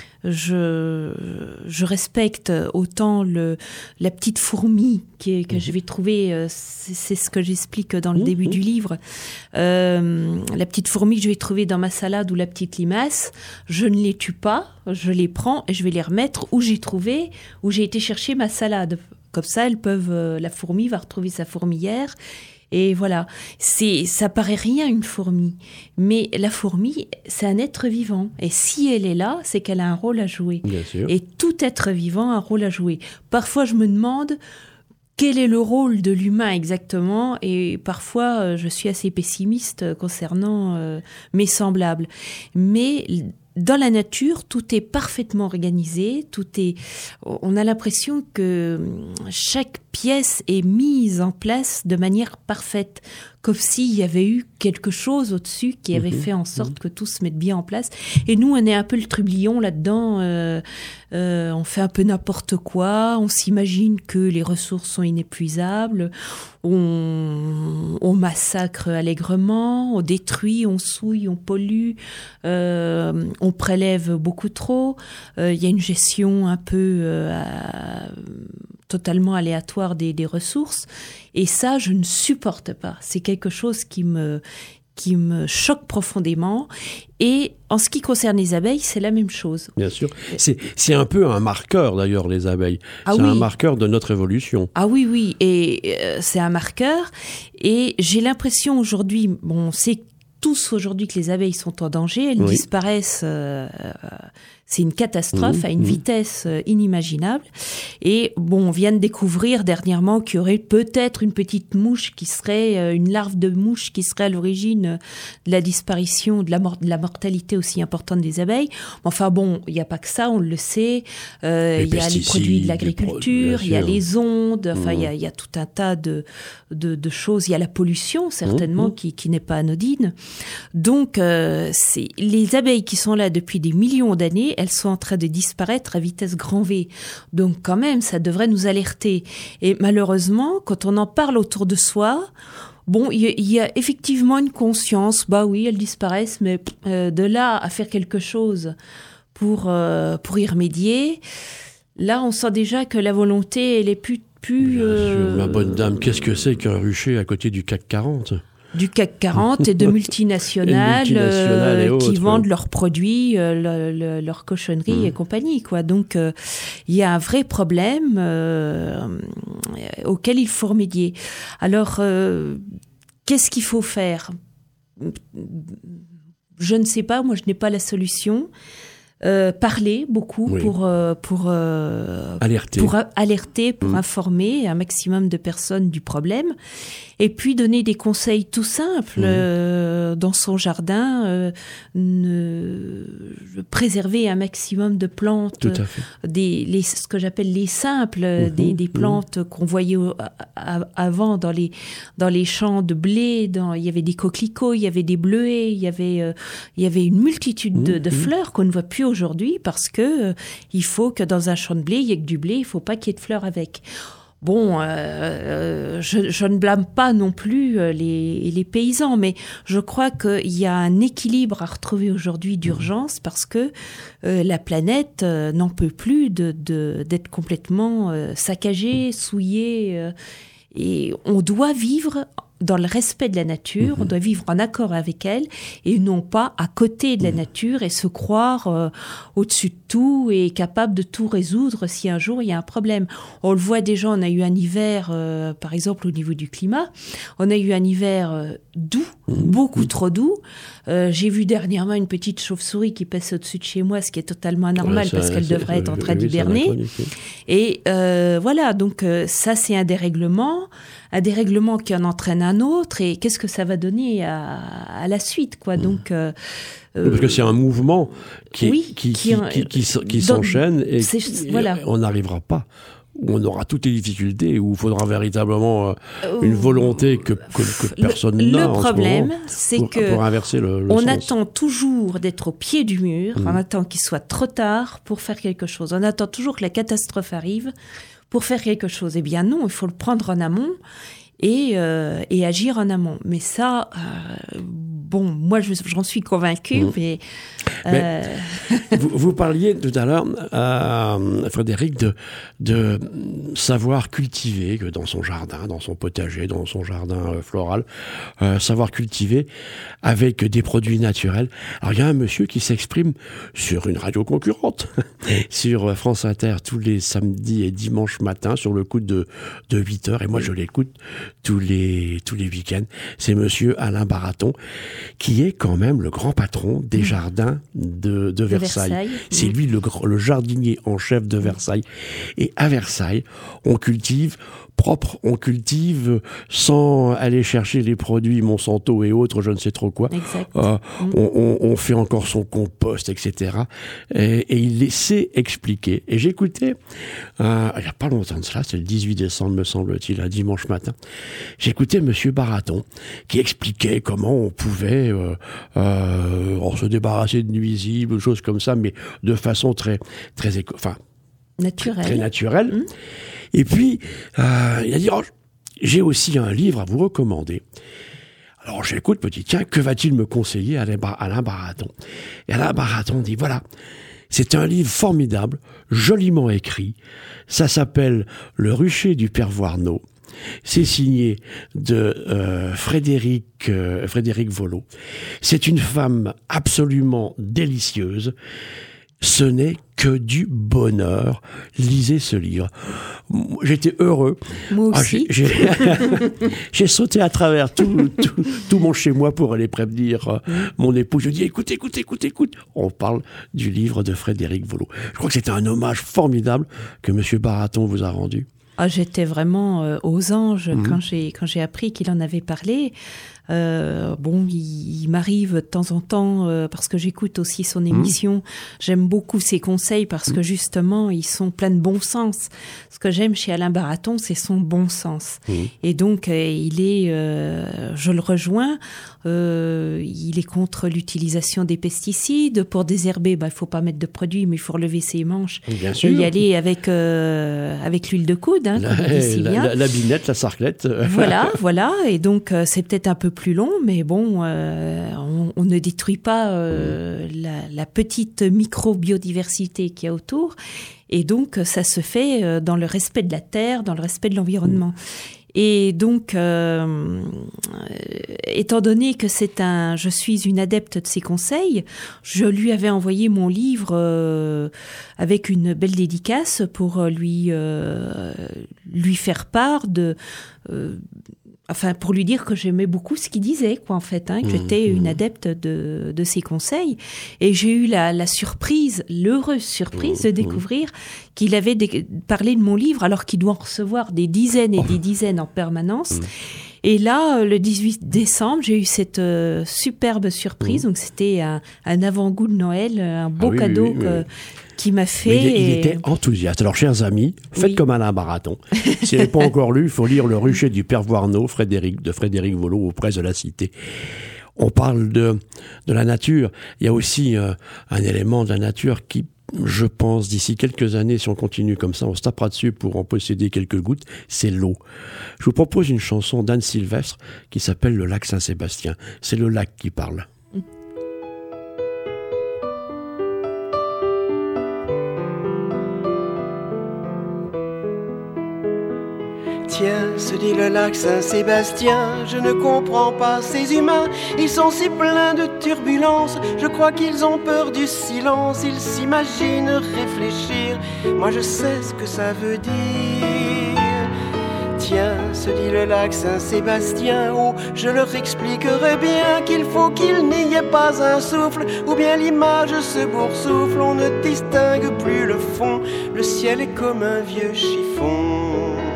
Je, je respecte autant le, la petite fourmi qui, que mmh. je vais trouver, euh, c'est, c'est ce que j'explique dans le mmh. début du livre, euh, la petite fourmi que je vais trouver dans ma salade ou la petite limace, je ne les tue pas, je les prends et je vais les remettre où j'ai trouvé, où j'ai été chercher ma salade. Comme ça, elles peuvent, euh, la fourmi va retrouver sa fourmilière. Et voilà, c'est, ça paraît rien une fourmi, mais la fourmi, c'est un être vivant. Et si elle est là, c'est qu'elle a un rôle à jouer. Bien sûr. Et tout être vivant a un rôle à jouer. Parfois, je me demande quel est le rôle de l'humain exactement, et parfois, je suis assez pessimiste concernant euh, mes semblables. Mais dans la nature, tout est parfaitement organisé, tout est. On a l'impression que chaque pièce est mise en place de manière parfaite, comme s'il y avait eu quelque chose au-dessus qui avait mmh, fait en sorte mmh. que tout se mette bien en place. Et nous, on est un peu le trublion là-dedans. Euh, euh, on fait un peu n'importe quoi. On s'imagine que les ressources sont inépuisables. On, on massacre allègrement, on détruit, on souille, on pollue, euh, on prélève beaucoup trop. Il euh, y a une gestion un peu euh, à, totalement aléatoire des, des ressources. Et ça, je ne supporte pas. C'est quelque chose qui me qui me choque profondément. Et en ce qui concerne les abeilles, c'est la même chose. Bien sûr. C'est, c'est un peu un marqueur, d'ailleurs, les abeilles. Ah c'est oui. un marqueur de notre évolution. Ah oui, oui. Et euh, c'est un marqueur. Et j'ai l'impression aujourd'hui, bon, on sait tous aujourd'hui que les abeilles sont en danger. Elles oui. disparaissent. Euh, c'est une catastrophe mmh, à une mmh. vitesse inimaginable. Et bon, on vient de découvrir dernièrement qu'il y aurait peut-être une petite mouche qui serait, une larve de mouche qui serait à l'origine de la disparition, de la, mort, de la mortalité aussi importante des abeilles. Enfin bon, il n'y a pas que ça, on le sait. Euh, il y a les produits de l'agriculture, il y a les ondes, enfin mmh. il, y a, il y a tout un tas de, de, de choses. Il y a la pollution, certainement, mmh. qui, qui n'est pas anodine. Donc, euh, c'est, les abeilles qui sont là depuis des millions d'années, elles sont en train de disparaître à vitesse grand V. Donc quand même, ça devrait nous alerter. Et malheureusement, quand on en parle autour de soi, bon, il y, y a effectivement une conscience. Bah oui, elles disparaissent, mais euh, de là à faire quelque chose pour, euh, pour y remédier, là, on sent déjà que la volonté, elle est plus... plus Bien euh, sûr, ma bonne dame, qu'est-ce que c'est qu'un rucher à côté du C A C quarante ? Du C A C quarante et de multinationales, et multinationales euh, et autres, qui vendent ouais. leurs produits, euh, le, le, leurs cochonneries mmh. et compagnie, quoi. Donc, il euh, y a un vrai problème euh, auquel il faut remédier. Alors, euh, qu'est-ce qu'il faut faire ? Je ne sais pas, moi je n'ai pas la solution. Euh, parler beaucoup oui. pour euh, pour euh, alerter, pour euh, alerter, pour mmh. informer un maximum de personnes du problème, et puis donner des conseils tout simples mmh. euh, dans son jardin, euh, ne, préserver un maximum de plantes, tout à fait. des les ce que j'appelle les simples, mmh. des, des plantes mmh. qu'on voyait au, à, à, avant dans les dans les champs de blé, dans il y avait des coquelicots, il y avait des bleuets, il y avait euh, il y avait une multitude mmh. de, de fleurs qu'on ne voit plus aujourd'hui parce que euh, il faut que dans un champ de blé, il y ait que du blé, il faut pas qu'il y ait de fleurs avec. Bon, euh, euh, je, je ne blâme pas non plus euh, les, les paysans, mais je crois qu'il y a un équilibre à retrouver aujourd'hui d'urgence parce que euh, la planète euh, n'en peut plus de, de, d'être complètement euh, saccagée, souillée, euh, et on doit vivre dans le respect de la nature, mmh. on doit vivre en accord avec elle et non pas à côté de la mmh. nature et se croire euh, au-dessus de tout et capable de tout résoudre si un jour il y a un problème. On le voit déjà, on a eu un hiver, euh, par exemple au niveau du climat, on a eu un hiver euh, doux, mmh. beaucoup mmh. trop doux. Euh, j'ai vu dernièrement une petite chauve-souris qui passe au-dessus de chez moi, ce qui est totalement anormal ouais, ça, parce qu'elle devrait être en train oui, d'hiberner. Et euh, voilà, donc euh, ça c'est un dérèglement, un dérèglement qui en entraîne un autre, et qu'est-ce que ça va donner à, à la suite, quoi. Donc, euh, euh, parce que c'est un mouvement qui, oui, qui, qui, qui, qui, qui, qui s'enchaîne et, et voilà. on n'arrivera pas. Où on aura toutes les difficultés, où il faudra véritablement euh, une volonté que, que, que personne le, n'a le en problème, ce moment c'est pour, que pour inverser le, le on sens. attend toujours d'être au pied du mur, mmh. on attend qu'il soit trop tard pour faire quelque chose. On attend toujours que la catastrophe arrive pour faire quelque chose. Eh bien non, il faut le prendre en amont et, euh, et agir en amont. Mais ça, euh, bon, moi je, j'en suis convaincue, mmh. mais... Euh... mais vous, vous parliez tout à l'heure, euh, Frédéric, de, de savoir cultiver que dans son jardin, dans son potager, dans son jardin euh, floral, euh, savoir cultiver avec des produits naturels. Alors il y a un monsieur qui s'exprime sur une radio concurrente, sur France Inter, tous les samedis et dimanches matins, sur le coup de, de huit heures, et moi je l'écoute tous les, tous les week-ends. C'est monsieur Alain Baraton, qui est quand même le grand patron des mmh. jardins de, de Versailles. Versailles. C'est mmh. lui le, le jardinier en chef de Versailles. Et à Versailles, on cultive propre, on cultive sans aller chercher les produits Monsanto et autres, je ne sais trop quoi. Euh, mmh. on, on, on fait encore son compost, et cetera. Et, et il sait expliquer. Et j'écoutais, euh, il n'y a pas longtemps de cela, c'est le dix-huit décembre, me semble-t-il, un dimanche matin, j'écoutais monsieur Baraton qui expliquait comment on pouvait euh, euh, se débarrasser de nuisibles, choses comme ça, mais de façon très, très éco, enfin, naturelle. Très, très naturelle. Mmh. Et puis, euh, il a dit, oh, j'ai aussi un livre à vous recommander. Alors j'écoute, me dit, tiens, que va-t-il me conseiller Alain, Bar- Alain Baraton? Et Alain Baraton dit, voilà, c'est un livre formidable, joliment écrit. Ça s'appelle Le rucher du père Voirneau. C'est signé de euh, Frédéric, euh, Frédéric Volo. C'est une femme absolument délicieuse. Ce n'est que du bonheur. Lisez ce livre. J'étais heureux. Moi aussi. Ah, j'ai, j'ai, j'ai sauté à travers tout, tout, tout mon chez-moi pour aller prévenir euh, mon époux. Je dis, écoute, écoute, écoute, écoute. On parle du livre de Frédéric Volo. Je crois que c'était un hommage formidable que M. Baraton vous a rendu. Ah, j'étais vraiment euh, aux anges mmh. quand j'ai quand j'ai appris qu'il en avait parlé. Euh, bon, il, il m'arrive de temps en temps, euh, parce que j'écoute aussi son émission, mmh. j'aime beaucoup ses conseils parce mmh. que justement, ils sont pleins de bon sens. Ce que j'aime chez Alain Baraton, c'est son bon sens. Mmh. Et donc, euh, il est, euh, je le rejoins, euh, il est contre l'utilisation des pesticides. Pour désherber, bah, il faut pas mettre de produits, mais il faut relever ses manches Bien sûr. et y aller avec, euh, avec l'huile de coude, hein, la, comme on dit si bien. La, la binette, la sarclette. Voilà, voilà. Et donc, euh, c'est peut-être un peu plus long, mais bon, euh, on, on ne détruit pas euh, la, la petite micro-biodiversité qu'il y a autour. Et donc, ça se fait dans le respect de la terre, dans le respect de l'environnement. Et donc, euh, étant donné que c'est un, je suis une adepte de ses conseils, je lui avais envoyé mon livre euh, avec une belle dédicace pour lui euh, lui faire part de euh, Enfin, pour lui dire que j'aimais beaucoup ce qu'il disait, quoi, en fait, hein, que mmh, j'étais mmh. une adepte de, de ses conseils. Et j'ai eu la, la surprise, l'heureuse surprise mmh, de découvrir mmh. qu'il avait dé- parlé de mon livre, alors qu'il doit en recevoir des dizaines et oh. des dizaines en permanence. Mmh. Et là, le dix-huit décembre, j'ai eu cette euh, superbe surprise. Mmh. Donc, c'était un, un avant-goût de Noël, un beau ah, oui, cadeau oui, oui, que... oui. qui m'a fait... Il, il et... était enthousiaste. Alors, chers amis, faites oui. comme Alain Baraton. Si vous n'avez pas encore lu, il faut lire Le rucher du Père Voirneau, Frédéric, de Frédéric Volo, aux presses de la Cité. On parle de, de la nature. Il y a aussi euh, un élément de la nature qui, je pense, d'ici quelques années, si on continue comme ça, on se tapera dessus pour en posséder quelques gouttes, c'est l'eau. Je vous propose une chanson d'Anne Sylvestre qui s'appelle Le lac Saint-Sébastien. C'est le lac qui parle. Tiens, se dit le lac Saint-Sébastien, je ne comprends pas ces humains, ils sont si pleins de turbulences, je crois qu'ils ont peur du silence, ils s'imaginent réfléchir, moi je sais ce que ça veut dire. Tiens, se dit le lac Saint-Sébastien, oh, je leur expliquerai bien qu'il faut qu'il n'y ait pas un souffle, ou bien l'image se boursoufle, on ne distingue plus le fond, le ciel est comme un vieux chiffon.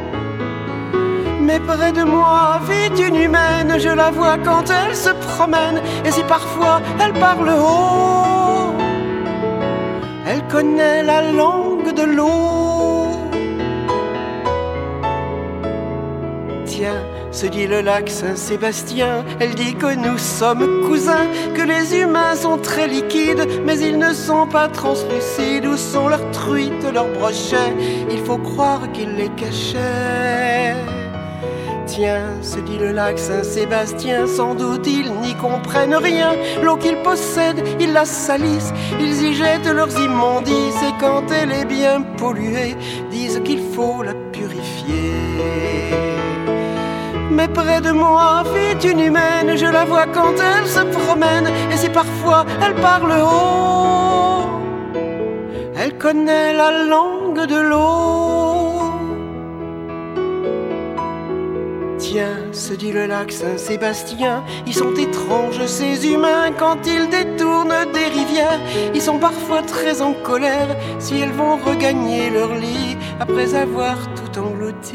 Mais près de moi vit une humaine, je la vois quand elle se promène, et si parfois elle parle haut, elle connaît la langue de l'eau. Tiens, se dit le lac Saint-Sébastien, elle dit que nous sommes cousins, que les humains sont très liquides, mais ils ne sont pas translucides. Où sont leurs truites, leurs brochets? Il faut croire qu'ils les cachaient. Tiens, se dit le lac Saint-Sébastien, sans doute ils n'y comprennent rien. L'eau qu'ils possèdent, ils la salissent, ils y jettent leurs immondices, et quand elle est bien polluée, disent qu'il faut la purifier. Mais près de moi vit une humaine, je la vois quand elle se promène, et si parfois elle parle haut, elle connaît la langue de l'eau. Tiens, se dit le lac Saint-Sébastien, ils sont étranges ces humains quand ils détournent des rivières. Ils sont parfois très en colère si elles vont regagner leur lit après avoir tout englouti.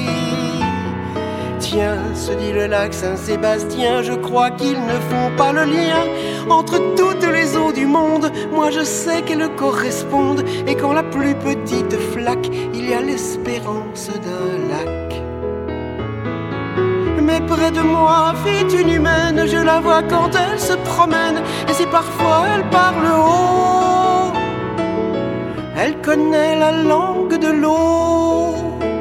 Tiens, se dit le lac Saint-Sébastien, je crois qu'ils ne font pas le lien entre toutes les eaux du monde. Moi je sais qu'elles correspondent, et quand la plus petite flaque, il y a l'espérance d'un lac. Mais près de moi vit une humaine, je la vois quand elle se promène, et si parfois elle parle haut, elle connaît la langue de l'eau.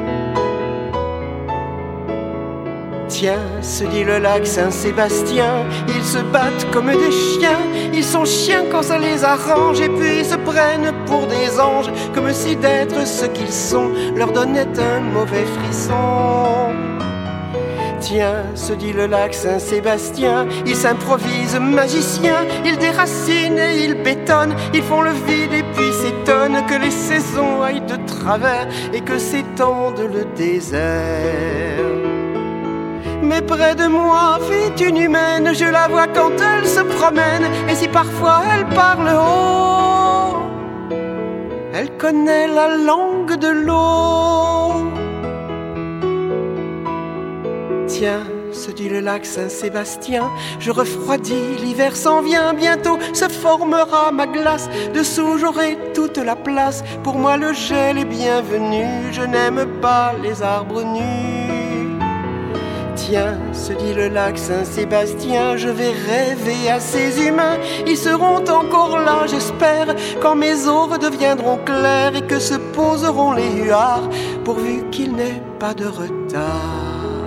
Tiens, se dit le lac Saint-Sébastien, ils se battent comme des chiens, ils sont chiens quand ça les arrange, et puis ils se prennent pour des anges, comme si d'être ce qu'ils sont leur donnait un mauvais frisson. Tiens, se dit le lac Saint-Sébastien, il s'improvise magicien, il déracine et il bétonne, ils font le vide et puis s'étonnent que les saisons aillent de travers et que s'étende le désert. Mais près de moi vit une humaine, je la vois quand elle se promène, et si parfois elle parle haut, elle connaît la langue de l'eau. Tiens, se dit le lac Saint-Sébastien, je refroidis, l'hiver s'en vient, bientôt se formera ma glace, dessous j'aurai toute la place, pour moi le gel est bienvenu, je n'aime pas les arbres nus. Tiens, se dit le lac Saint-Sébastien, je vais rêver à ces humains, ils seront encore là, j'espère, quand mes eaux redeviendront claires et que se poseront les huards, pourvu qu'il n'ait pas de retard.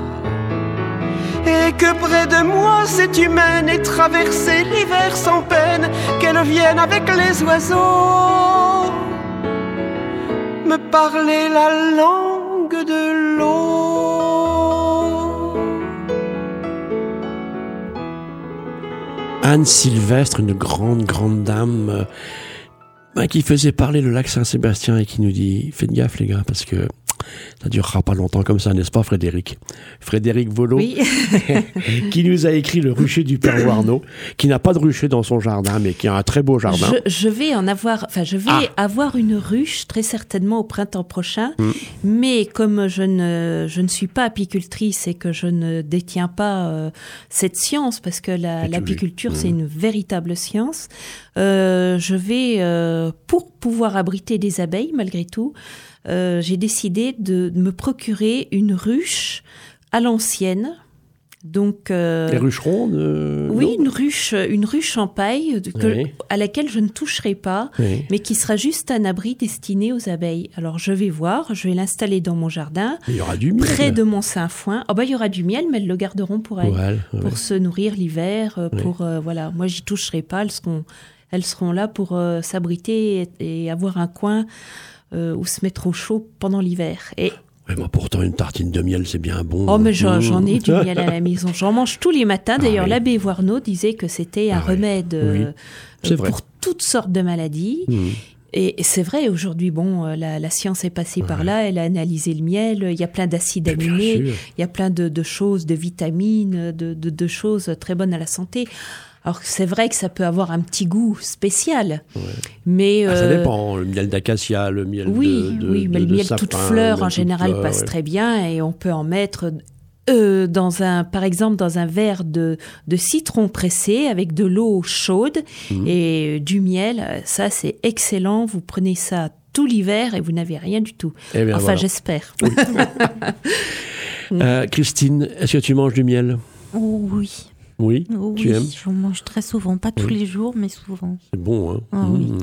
Et que près de moi cette humaine ait traversé l'hiver sans peine, qu'elle vienne avec les oiseaux me parler la langue de l'eau. Anne Sylvestre, une grande, grande dame euh, qui faisait parler le lac Saint-Sébastien et qui nous dit « Faites gaffe les gars, parce que ça durera pas longtemps comme ça, n'est-ce pas Frédéric ?» Frédéric Volo, oui. qui nous a écrit Le rucher du Père Warneau, qui n'a pas de rucher dans son jardin, mais qui a un très beau jardin. Je, je vais en avoir, enfin je vais ah. avoir une ruche très certainement au printemps prochain, mm. mais comme je ne, je ne suis pas apicultrice et que je ne détiens pas euh, cette science, parce que la, l'apiculture mm. c'est une véritable science, euh, je vais, euh, pour pouvoir abriter des abeilles malgré tout, Euh, j'ai décidé de, de me procurer une ruche à l'ancienne. Donc, euh, les ruches rondes euh, oui, une ruche, une ruche en paille que, oui. à laquelle je ne toucherai pas, oui. mais qui sera juste un abri destiné aux abeilles. Alors, je vais voir, je vais l'installer dans mon jardin, il y aura du miel. Près de mon sainfoin. Oh, bah, il y aura du miel, mais elles le garderont pour elles, ouais, ouais. pour se nourrir l'hiver. Pour oui. euh, voilà, moi, j'y toucherai pas. Elles seront, elles seront là pour euh, s'abriter et, et avoir un coin. Euh, ou se mettre au chaud pendant l'hiver. Et ouais, moi, pourtant, une tartine de miel, c'est bien bon. Oh, mais j'en, j'en ai du miel à la maison. J'en mange tous les matins. D'ailleurs, ah, oui. l'abbé Warneau disait que c'était un ah, remède oui. euh, oui. pour toutes sortes de maladies. Mmh. Et, et c'est vrai, aujourd'hui, bon, la, la science est passée ouais. par là, elle a analysé le miel, il y a plein d'acides mais aminés, il y a plein de, de choses, de vitamines, de, de, de choses très bonnes à la santé. Alors c'est vrai que ça peut avoir un petit goût spécial, ouais. mais ah, euh... ça dépend. Le miel d'acacia, le miel oui, de, de oui, mais de, le miel sapin, toute fleur en général fleur, passe ouais. très bien et on peut en mettre euh, dans un, par exemple, dans un verre de de citron pressé avec de l'eau chaude mmh. et du miel. Ça c'est excellent. Vous prenez ça tout l'hiver et vous n'avez rien du tout. Eh bien, enfin, voilà. j'espère. Oui. euh, Christine, est-ce que tu manges du miel ? Oh, oui. Oui, oui, tu aimes ? J'en mange très souvent, pas tous oui. les jours, mais souvent. C'est bon, hein oh, mmh. oui.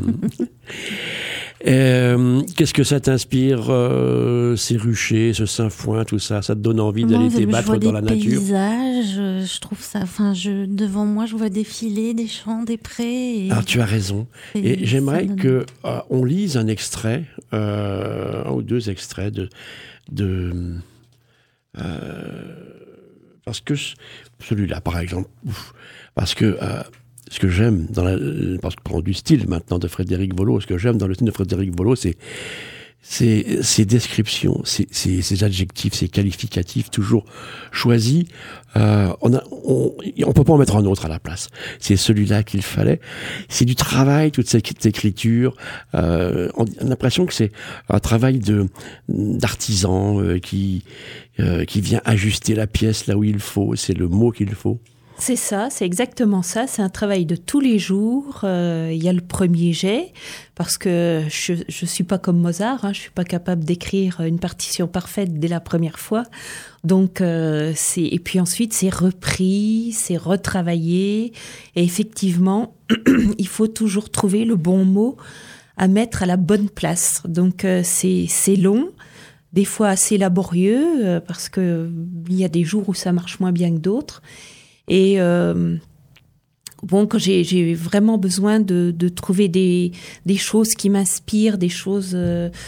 euh, Qu'est-ce que ça t'inspire, euh, ces ruchers, ce sainfoin, tout ça ? Ça te donne envie non, d'aller t'ébattre dans la nature ? Je vois des paysages, je trouve ça... Enfin, je, devant moi, je vois défiler des champs, des prés. Et... Alors, tu as raison. Et, et j'aimerais donne... que euh, on lise un extrait, euh, un ou deux extraits de... de euh, parce que celui-là, par exemple, ouf, parce que euh, ce que j'aime dans la, parce que prend du style maintenant de Frédéric Volo, ce que j'aime dans le style de Frédéric Volo, c'est c'est ces descriptions, ces, ces, ces adjectifs, ces qualificatifs toujours choisis. Euh, on a, on, on peut pas en mettre un autre à la place. C'est celui-là qu'il fallait. C'est du travail, toute cette écriture. Euh, on a l'impression que c'est un travail de d'artisan euh, qui euh, qui vient ajuster la pièce là où il faut. C'est le mot qu'il faut. C'est ça, c'est exactement ça. C'est un travail de tous les jours. Euh, il y a le premier jet, parce que je je suis pas comme Mozart. Hein, je suis pas capable d'écrire une partition parfaite dès la première fois. Donc euh, c'est et puis ensuite c'est repris, c'est retravaillé. Et effectivement, il faut toujours trouver le bon mot à mettre à la bonne place. Donc euh, c'est c'est long. Des fois assez laborieux, euh, parce que il y a des jours où ça marche moins bien que d'autres. Et euh, bon, quand j'ai, j'ai vraiment besoin de, de trouver des, des choses qui m'inspirent, des choses, euh,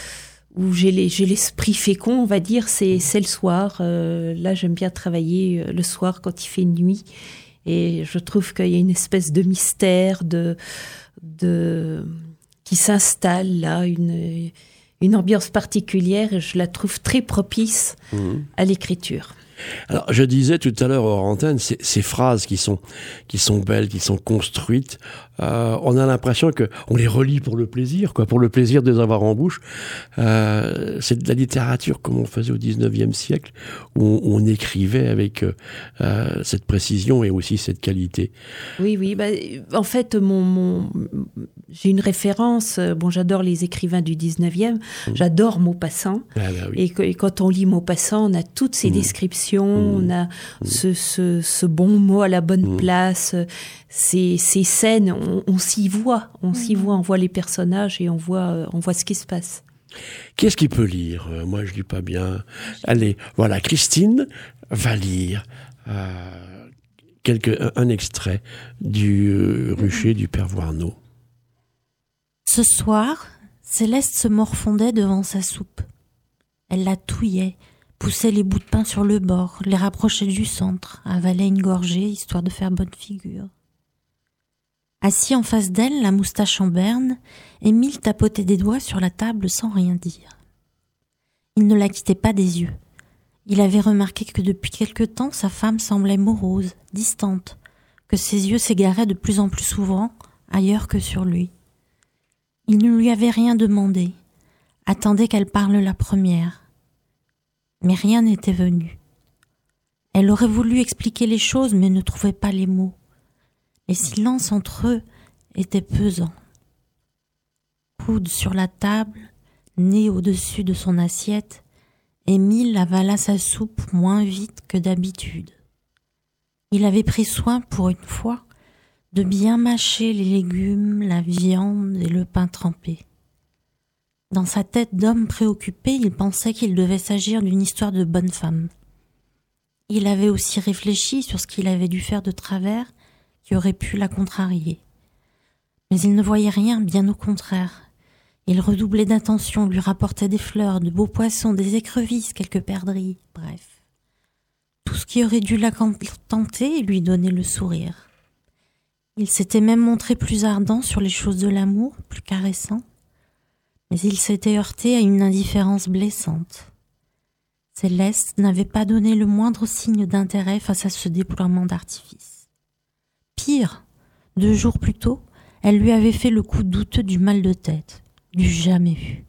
où j'ai, les, j'ai l'esprit fécond, on va dire, c'est, c'est le soir. Euh, là, j'aime bien travailler le soir quand il fait nuit. Et je trouve qu'il y a une espèce de mystère de, de, qui s'installe là, une, une ambiance particulière, et je la trouve très propice mmh. à l'écriture. Alors, je disais tout à l'heure hors antenne, ces, ces phrases qui sont, qui sont belles, qui sont construites, euh, on a l'impression que on les relit pour le plaisir, quoi, pour le plaisir de les avoir en bouche. Euh, c'est de la littérature comme on faisait au dix-neuvième siècle, où on, où on écrivait avec euh, cette précision et aussi cette qualité. Oui, oui. Bah, en fait, mon, mon, j'ai une référence. Bon, j'adore les écrivains du dix-neuvième. Mmh. J'adore Maupassant. Ah, bah oui. et, que, et quand on lit Maupassant, on a toutes ces mmh. descriptions, mmh. on a mmh. ce, ce, ce bon mot à la bonne mmh. place, ces, ces scènes. On, on s'y voit, on mmh. s'y voit, on voit les personnages et on voit, on voit ce qui se passe. Qui est-ce qui peut lire ? Moi, je lis pas bien. Allez, voilà, Christine va lire euh, quelque, un, un extrait du euh, Rucher du Père Voirneau. Ce soir, Céleste se morfondait devant sa soupe. Elle la touillait, poussait les bouts de pain sur le bord, les rapprochait du centre, avalait une gorgée histoire de faire bonne figure. Assis en face d'elle, la moustache en berne, Émile tapotait des doigts sur la table sans rien dire. Il ne la quittait pas des yeux. Il avait remarqué que depuis quelque temps, sa femme semblait morose, distante, que ses yeux s'égaraient de plus en plus souvent ailleurs que sur lui. Il ne lui avait rien demandé, attendait qu'elle parle la première. Mais rien n'était venu. Elle aurait voulu expliquer les choses, mais ne trouvait pas les mots. Les silences entre eux étaient pesants. Coude sur la table, nez au-dessus de son assiette, Émile avala sa soupe moins vite que d'habitude. Il avait pris soin, pour une fois, de bien mâcher les légumes, la viande et le pain trempé. Dans sa tête d'homme préoccupé, il pensait qu'il devait s'agir d'une histoire de bonne femme. Il avait aussi réfléchi sur ce qu'il avait dû faire de travers qui aurait pu la contrarier. Mais il ne voyait rien, bien au contraire. Il redoublait d'attention, lui rapportait des fleurs, de beaux poissons, des écrevisses, quelques perdrix, bref. Tout ce qui aurait dû la contenter et lui donner le sourire. Il s'était même montré plus ardent sur les choses de l'amour, plus caressant, mais il s'était heurté à une indifférence blessante. Céleste n'avait pas donné le moindre signe d'intérêt face à ce déploiement d'artifice. Pire, deux jours plus tôt, elle lui avait fait le coup douteux du mal de tête, du jamais vu.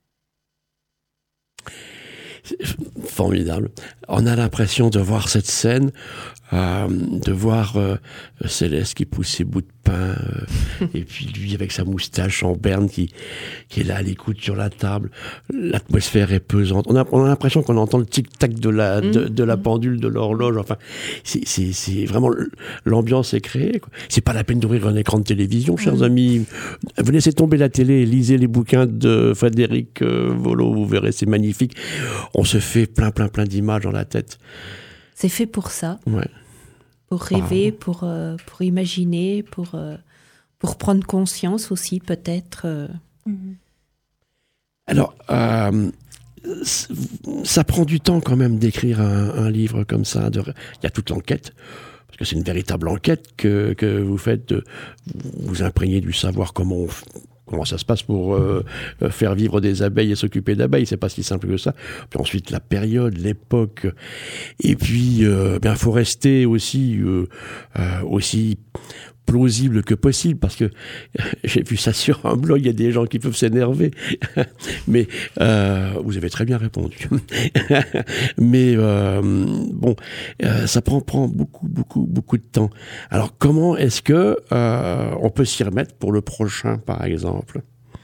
Formidable. On a l'impression de voir cette scène, euh, de voir euh, Céleste qui pousse ses bouts de pain, euh, et puis lui avec sa moustache en berne qui, qui est là à l'écoute sur la table. L'atmosphère est pesante. On a, on a l'impression qu'on entend le tic-tac de la, de, de la pendule de l'horloge. Enfin, c'est, c'est, c'est vraiment l'ambiance est créée, quoi. C'est pas la peine d'ouvrir un écran de télévision, chers mmh. amis. Vous laissez tomber la télé, lisez les bouquins de Frédéric euh, Volo, vous verrez, c'est magnifique. On se fait plein, plein, plein d'images dans la tête. C'est fait pour ça. Ouais. Pour rêver, ah. pour, euh, pour imaginer, pour, euh, pour prendre conscience aussi, peut-être. Euh. Mm-hmm. Alors, euh, ça prend du temps quand même d'écrire un, un livre comme ça. De... Il y a toute l'enquête, parce que c'est une véritable enquête que, que vous faites. De... Vous imprégnez du savoir comment on... Comment ça se passe pour euh, faire vivre des abeilles et s'occuper d'abeilles, c'est pas si simple que ça. Puis ensuite la période, l'époque, et puis euh, bien faut rester aussi euh, euh, aussi plausible que possible, parce que j'ai vu ça sur un blog, il y a des gens qui peuvent s'énerver, mais euh, vous avez très bien répondu. Mais euh, bon, euh, ça prend prend beaucoup beaucoup beaucoup de temps. Alors comment est-ce que euh, on peut s'y remettre pour le prochain, par exemple?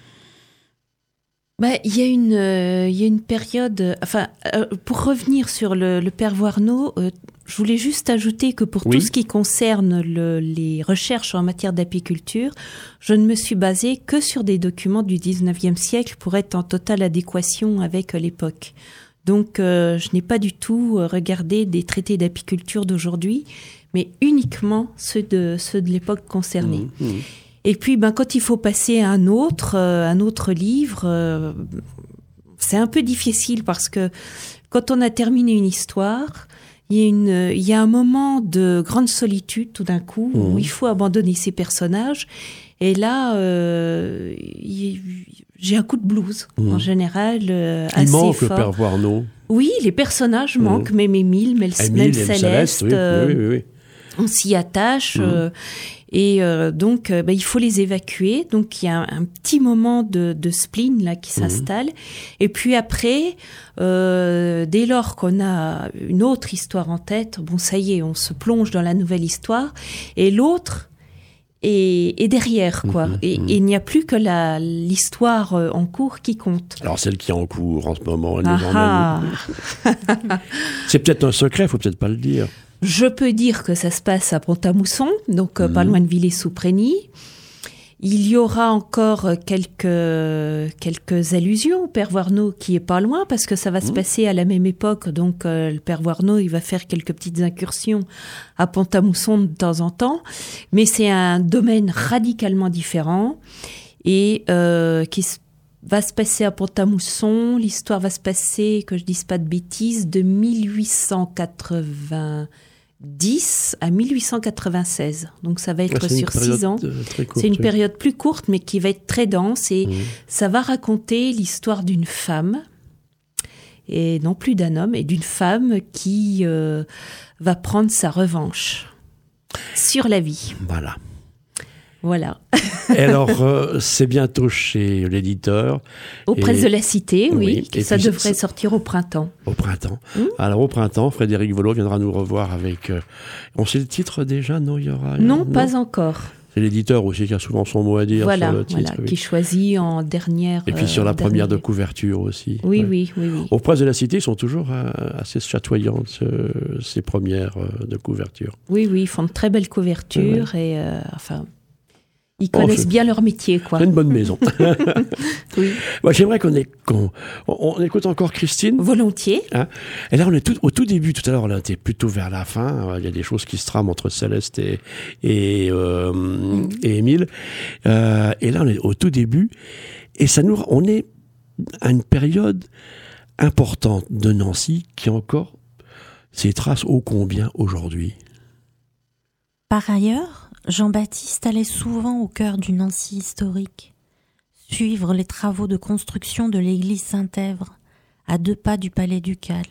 Bah, il y a une, euh, il y a une période. Enfin, euh, pour revenir sur le, le Père Voirneau, euh, je voulais juste ajouter que pour oui. tout ce qui concerne le, les recherches en matière d'apiculture, je ne me suis basée que sur des documents du dix-neuvième siècle pour être en totale adéquation avec l'époque. Donc, euh, je n'ai pas du tout regardé des traités d'apiculture d'aujourd'hui, mais uniquement ceux de ceux de l'époque concernée. Mmh, mmh. Et puis, ben, quand il faut passer à un autre, euh, un autre livre, euh, c'est un peu difficile parce que quand on a terminé une histoire, il y a, une, il y a un moment de grande solitude tout d'un coup mmh. où il faut abandonner ses personnages. Et là, euh, il, j'ai un coup de blues mmh. en général euh, il assez manque fort. Le père Voirneau. Oui, les personnages mmh. manquent, même Émile, même, même Céleste. Céleste oui. Euh, oui, oui, oui. On s'y attache. Mmh. Euh, et euh, donc, euh, bah, il faut les évacuer. Donc, il y a un, un petit moment de, de spleen là qui s'installe. Mmh. Et puis après, euh, dès lors qu'on a une autre histoire en tête, bon, ça y est, on se plonge dans la nouvelle histoire. Et l'autre est, est derrière, quoi. Mmh. Et, mmh. et il n'y a plus que la, l'histoire en cours qui compte. Alors, celle qui est en cours en ce moment, elle nous emmène. C'est peut-être un secret, il ne faut peut-être pas le dire. Je peux dire que ça se passe à Pont-à-Mousson, donc mmh. pas loin de Villers-sous-Prégny. Il y aura encore quelques, quelques allusions au père Voirneau qui est pas loin, parce que ça va mmh. se passer à la même époque. Donc euh, le père Voirneau, il va faire quelques petites incursions à Pont-à-Mousson de temps en temps. Mais c'est un domaine radicalement différent et euh, qui se va se passer à Pont-à-Mousson. L'histoire va se passer, que je dise pas de bêtises, de mille huit cent quatre-vingt-dix à mille huit cent quatre-vingt-seize. Donc ça va être ah, sur six ans. Courte, c'est une oui. période plus courte, mais qui va être très dense. Et mmh. ça va raconter l'histoire d'une femme, et non plus d'un homme, et d'une femme qui euh, va prendre sa revanche sur la vie. Voilà. Voilà. Et alors, euh, c'est bientôt chez l'éditeur. Aux Presses de la Cité, oui. oui. Ça devrait sortir au printemps. Au printemps. Mmh. Alors, au printemps, Frédéric Volo viendra nous revoir avec... Euh, on sait le titre déjà, non, il y aura... Non, non, pas encore. C'est l'éditeur aussi qui a souvent son mot à dire voilà, sur le titre. Voilà, oui. qui choisit en dernière... Et puis sur la euh, première dernière. de couverture aussi. Oui, ouais. oui, oui, oui. Aux Presses de la Cité, ils sont toujours euh, assez chatoyantes, euh, ces premières euh, de couverture. Oui, oui, ils font de très belles couvertures ouais. et... Euh, enfin... Ils connaissent oh, bien leur métier, quoi. C'est une bonne maison. oui. Moi, j'aimerais qu'on, ait, qu'on on, on écoute encore Christine. Volontiers. Hein, et là, on est tout, au tout début. Tout à l'heure, on était plutôt vers la fin. Il y a des choses qui se trament entre Céleste et, et, euh, mm. et Émile. Euh, et là, on est au tout début. Et ça nous, on est à une période importante de Nancy qui a encore ses traces ô combien aujourd'hui. Par ailleurs, Jean-Baptiste allait souvent au cœur du Nancy historique, suivre les travaux de construction de l'église Saint-Èvre, à deux pas du palais ducal.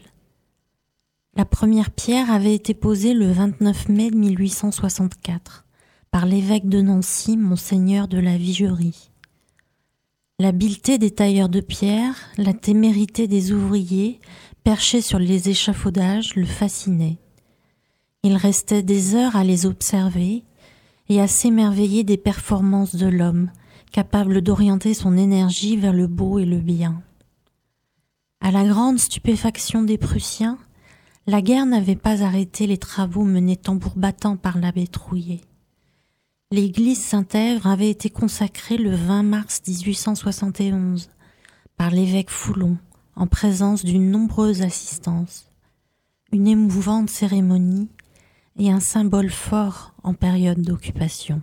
La première pierre avait été posée le vingt-neuf mai mille huit cent soixante-quatre par l'évêque de Nancy, Monseigneur de la Vigerie. L'habileté des tailleurs de pierre, la témérité des ouvriers, perchés sur les échafaudages, le fascinaient. Il restait des heures à les observer et à s'émerveiller des performances de l'homme, capable d'orienter son énergie vers le beau et le bien. À la grande stupéfaction des Prussiens, la guerre n'avait pas arrêté les travaux menés tambour battant par l'abbé Trouillet. L'église Saint-Èvre avait été consacrée le vingt mars dix-huit cent soixante et onze par l'évêque Foulon, en présence d'une nombreuse assistance. Une émouvante cérémonie et un symbole fort en période d'occupation.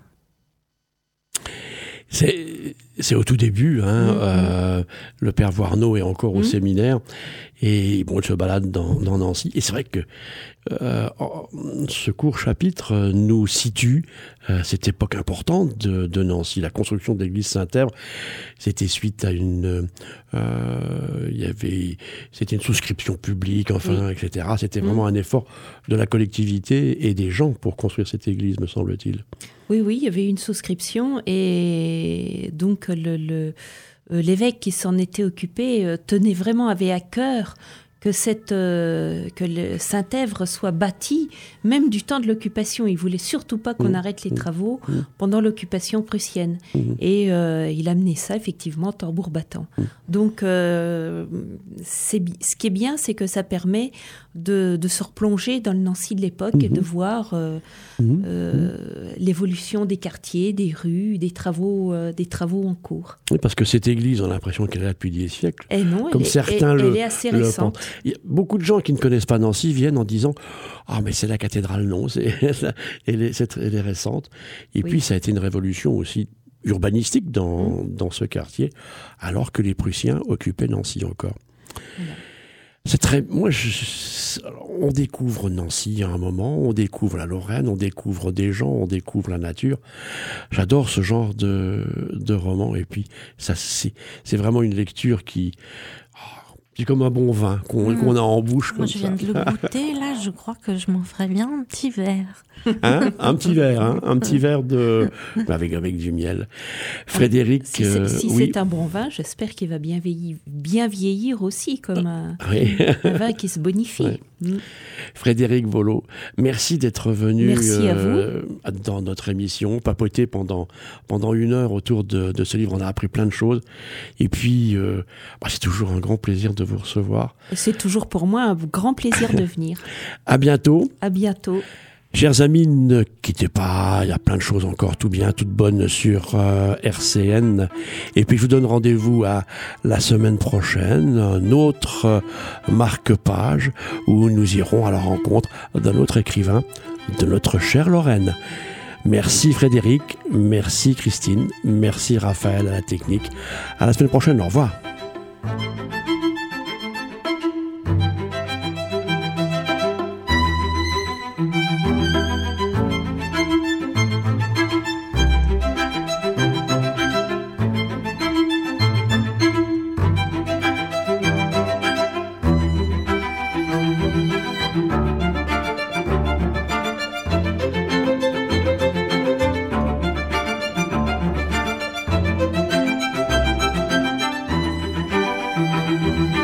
C'est, c'est au tout début, hein, mmh. euh, le père Voirneau est encore mmh. au séminaire et bon, il se balade dans, dans Nancy. Et c'est vrai que euh, ce court chapitre nous situe euh, cette époque importante de, de Nancy. La construction de l'église Saint-Èvre, c'était suite à une, euh, il y avait, c'était une souscription publique, enfin, oui. et cetera. C'était mmh. vraiment un effort de la collectivité et des gens pour construire cette église, me semble-t-il. Oui, oui, il y avait une souscription et donc le, le, l'évêque qui s'en était occupé tenait vraiment, avait à cœur que, cette, euh, que le Saint-Èvre soit bâti, même du temps de l'occupation. Il ne voulait surtout pas qu'on mmh. arrête les travaux mmh. pendant l'occupation prussienne. Mmh. Et euh, il amenait ça, effectivement, tambour battant. Mmh. Donc, euh, c'est, ce qui est bien, c'est que ça permet de, de se replonger dans le Nancy de l'époque mmh. et de voir euh, mmh. euh, l'évolution des quartiers, des rues, des travaux, euh, des travaux en cours. Oui, parce que cette église, on a l'impression qu'elle est là depuis des siècles. Et non, Comme elle, certains elle, le, elle est assez récente. Il y a beaucoup de gens qui ne connaissent pas Nancy viennent en disant « Ah, mais c'est la cathédrale, non, c'est, elle, est, c'est, elle est récente. » Et oui. puis, ça a été une révolution aussi urbanistique dans, Mmh. dans ce quartier, alors que les Prussiens occupaient Nancy encore. Voilà. C'est très. Moi, je, je- on découvre Nancy à un moment, on découvre la Lorraine, on découvre des gens, on découvre la nature. J'adore ce genre de, de roman. Et puis, ça, c'est, c'est vraiment une lecture qui. oh, c'est comme un bon vin qu'on, Mmh. qu'on a en bouche. Moi, Comme je ça. viens de le goûter, là, je crois que je m'en ferais bien un petit verre. Hein, un petit verre, hein, un petit verre de avec avec du miel. Frédéric, Si c'est, euh, si oui, c'est un bon vin, j'espère qu'il va bien vieillir, bien vieillir aussi, comme un, oui. un vin qui se bonifie. Ouais. Mm. Frédéric Volo, merci d'être venu Merci à euh, dans notre émission, papoter pendant pendant une heure autour de, de ce livre. On a appris plein de choses. Et puis, euh, bah, c'est toujours un grand plaisir de vous recevoir. Et c'est toujours pour moi un grand plaisir de venir. À bientôt. À bientôt. Chers amis, ne quittez pas, il y a plein de choses encore tout bien, toutes bonnes sur euh, R C N. Et puis je vous donne rendez-vous à la semaine prochaine, un autre euh, marque-page où nous irons à la rencontre d'un autre écrivain, de notre chère Lorraine. Merci Frédéric, merci Christine, merci Raphaël à la technique. À la semaine prochaine, au revoir. Thank you.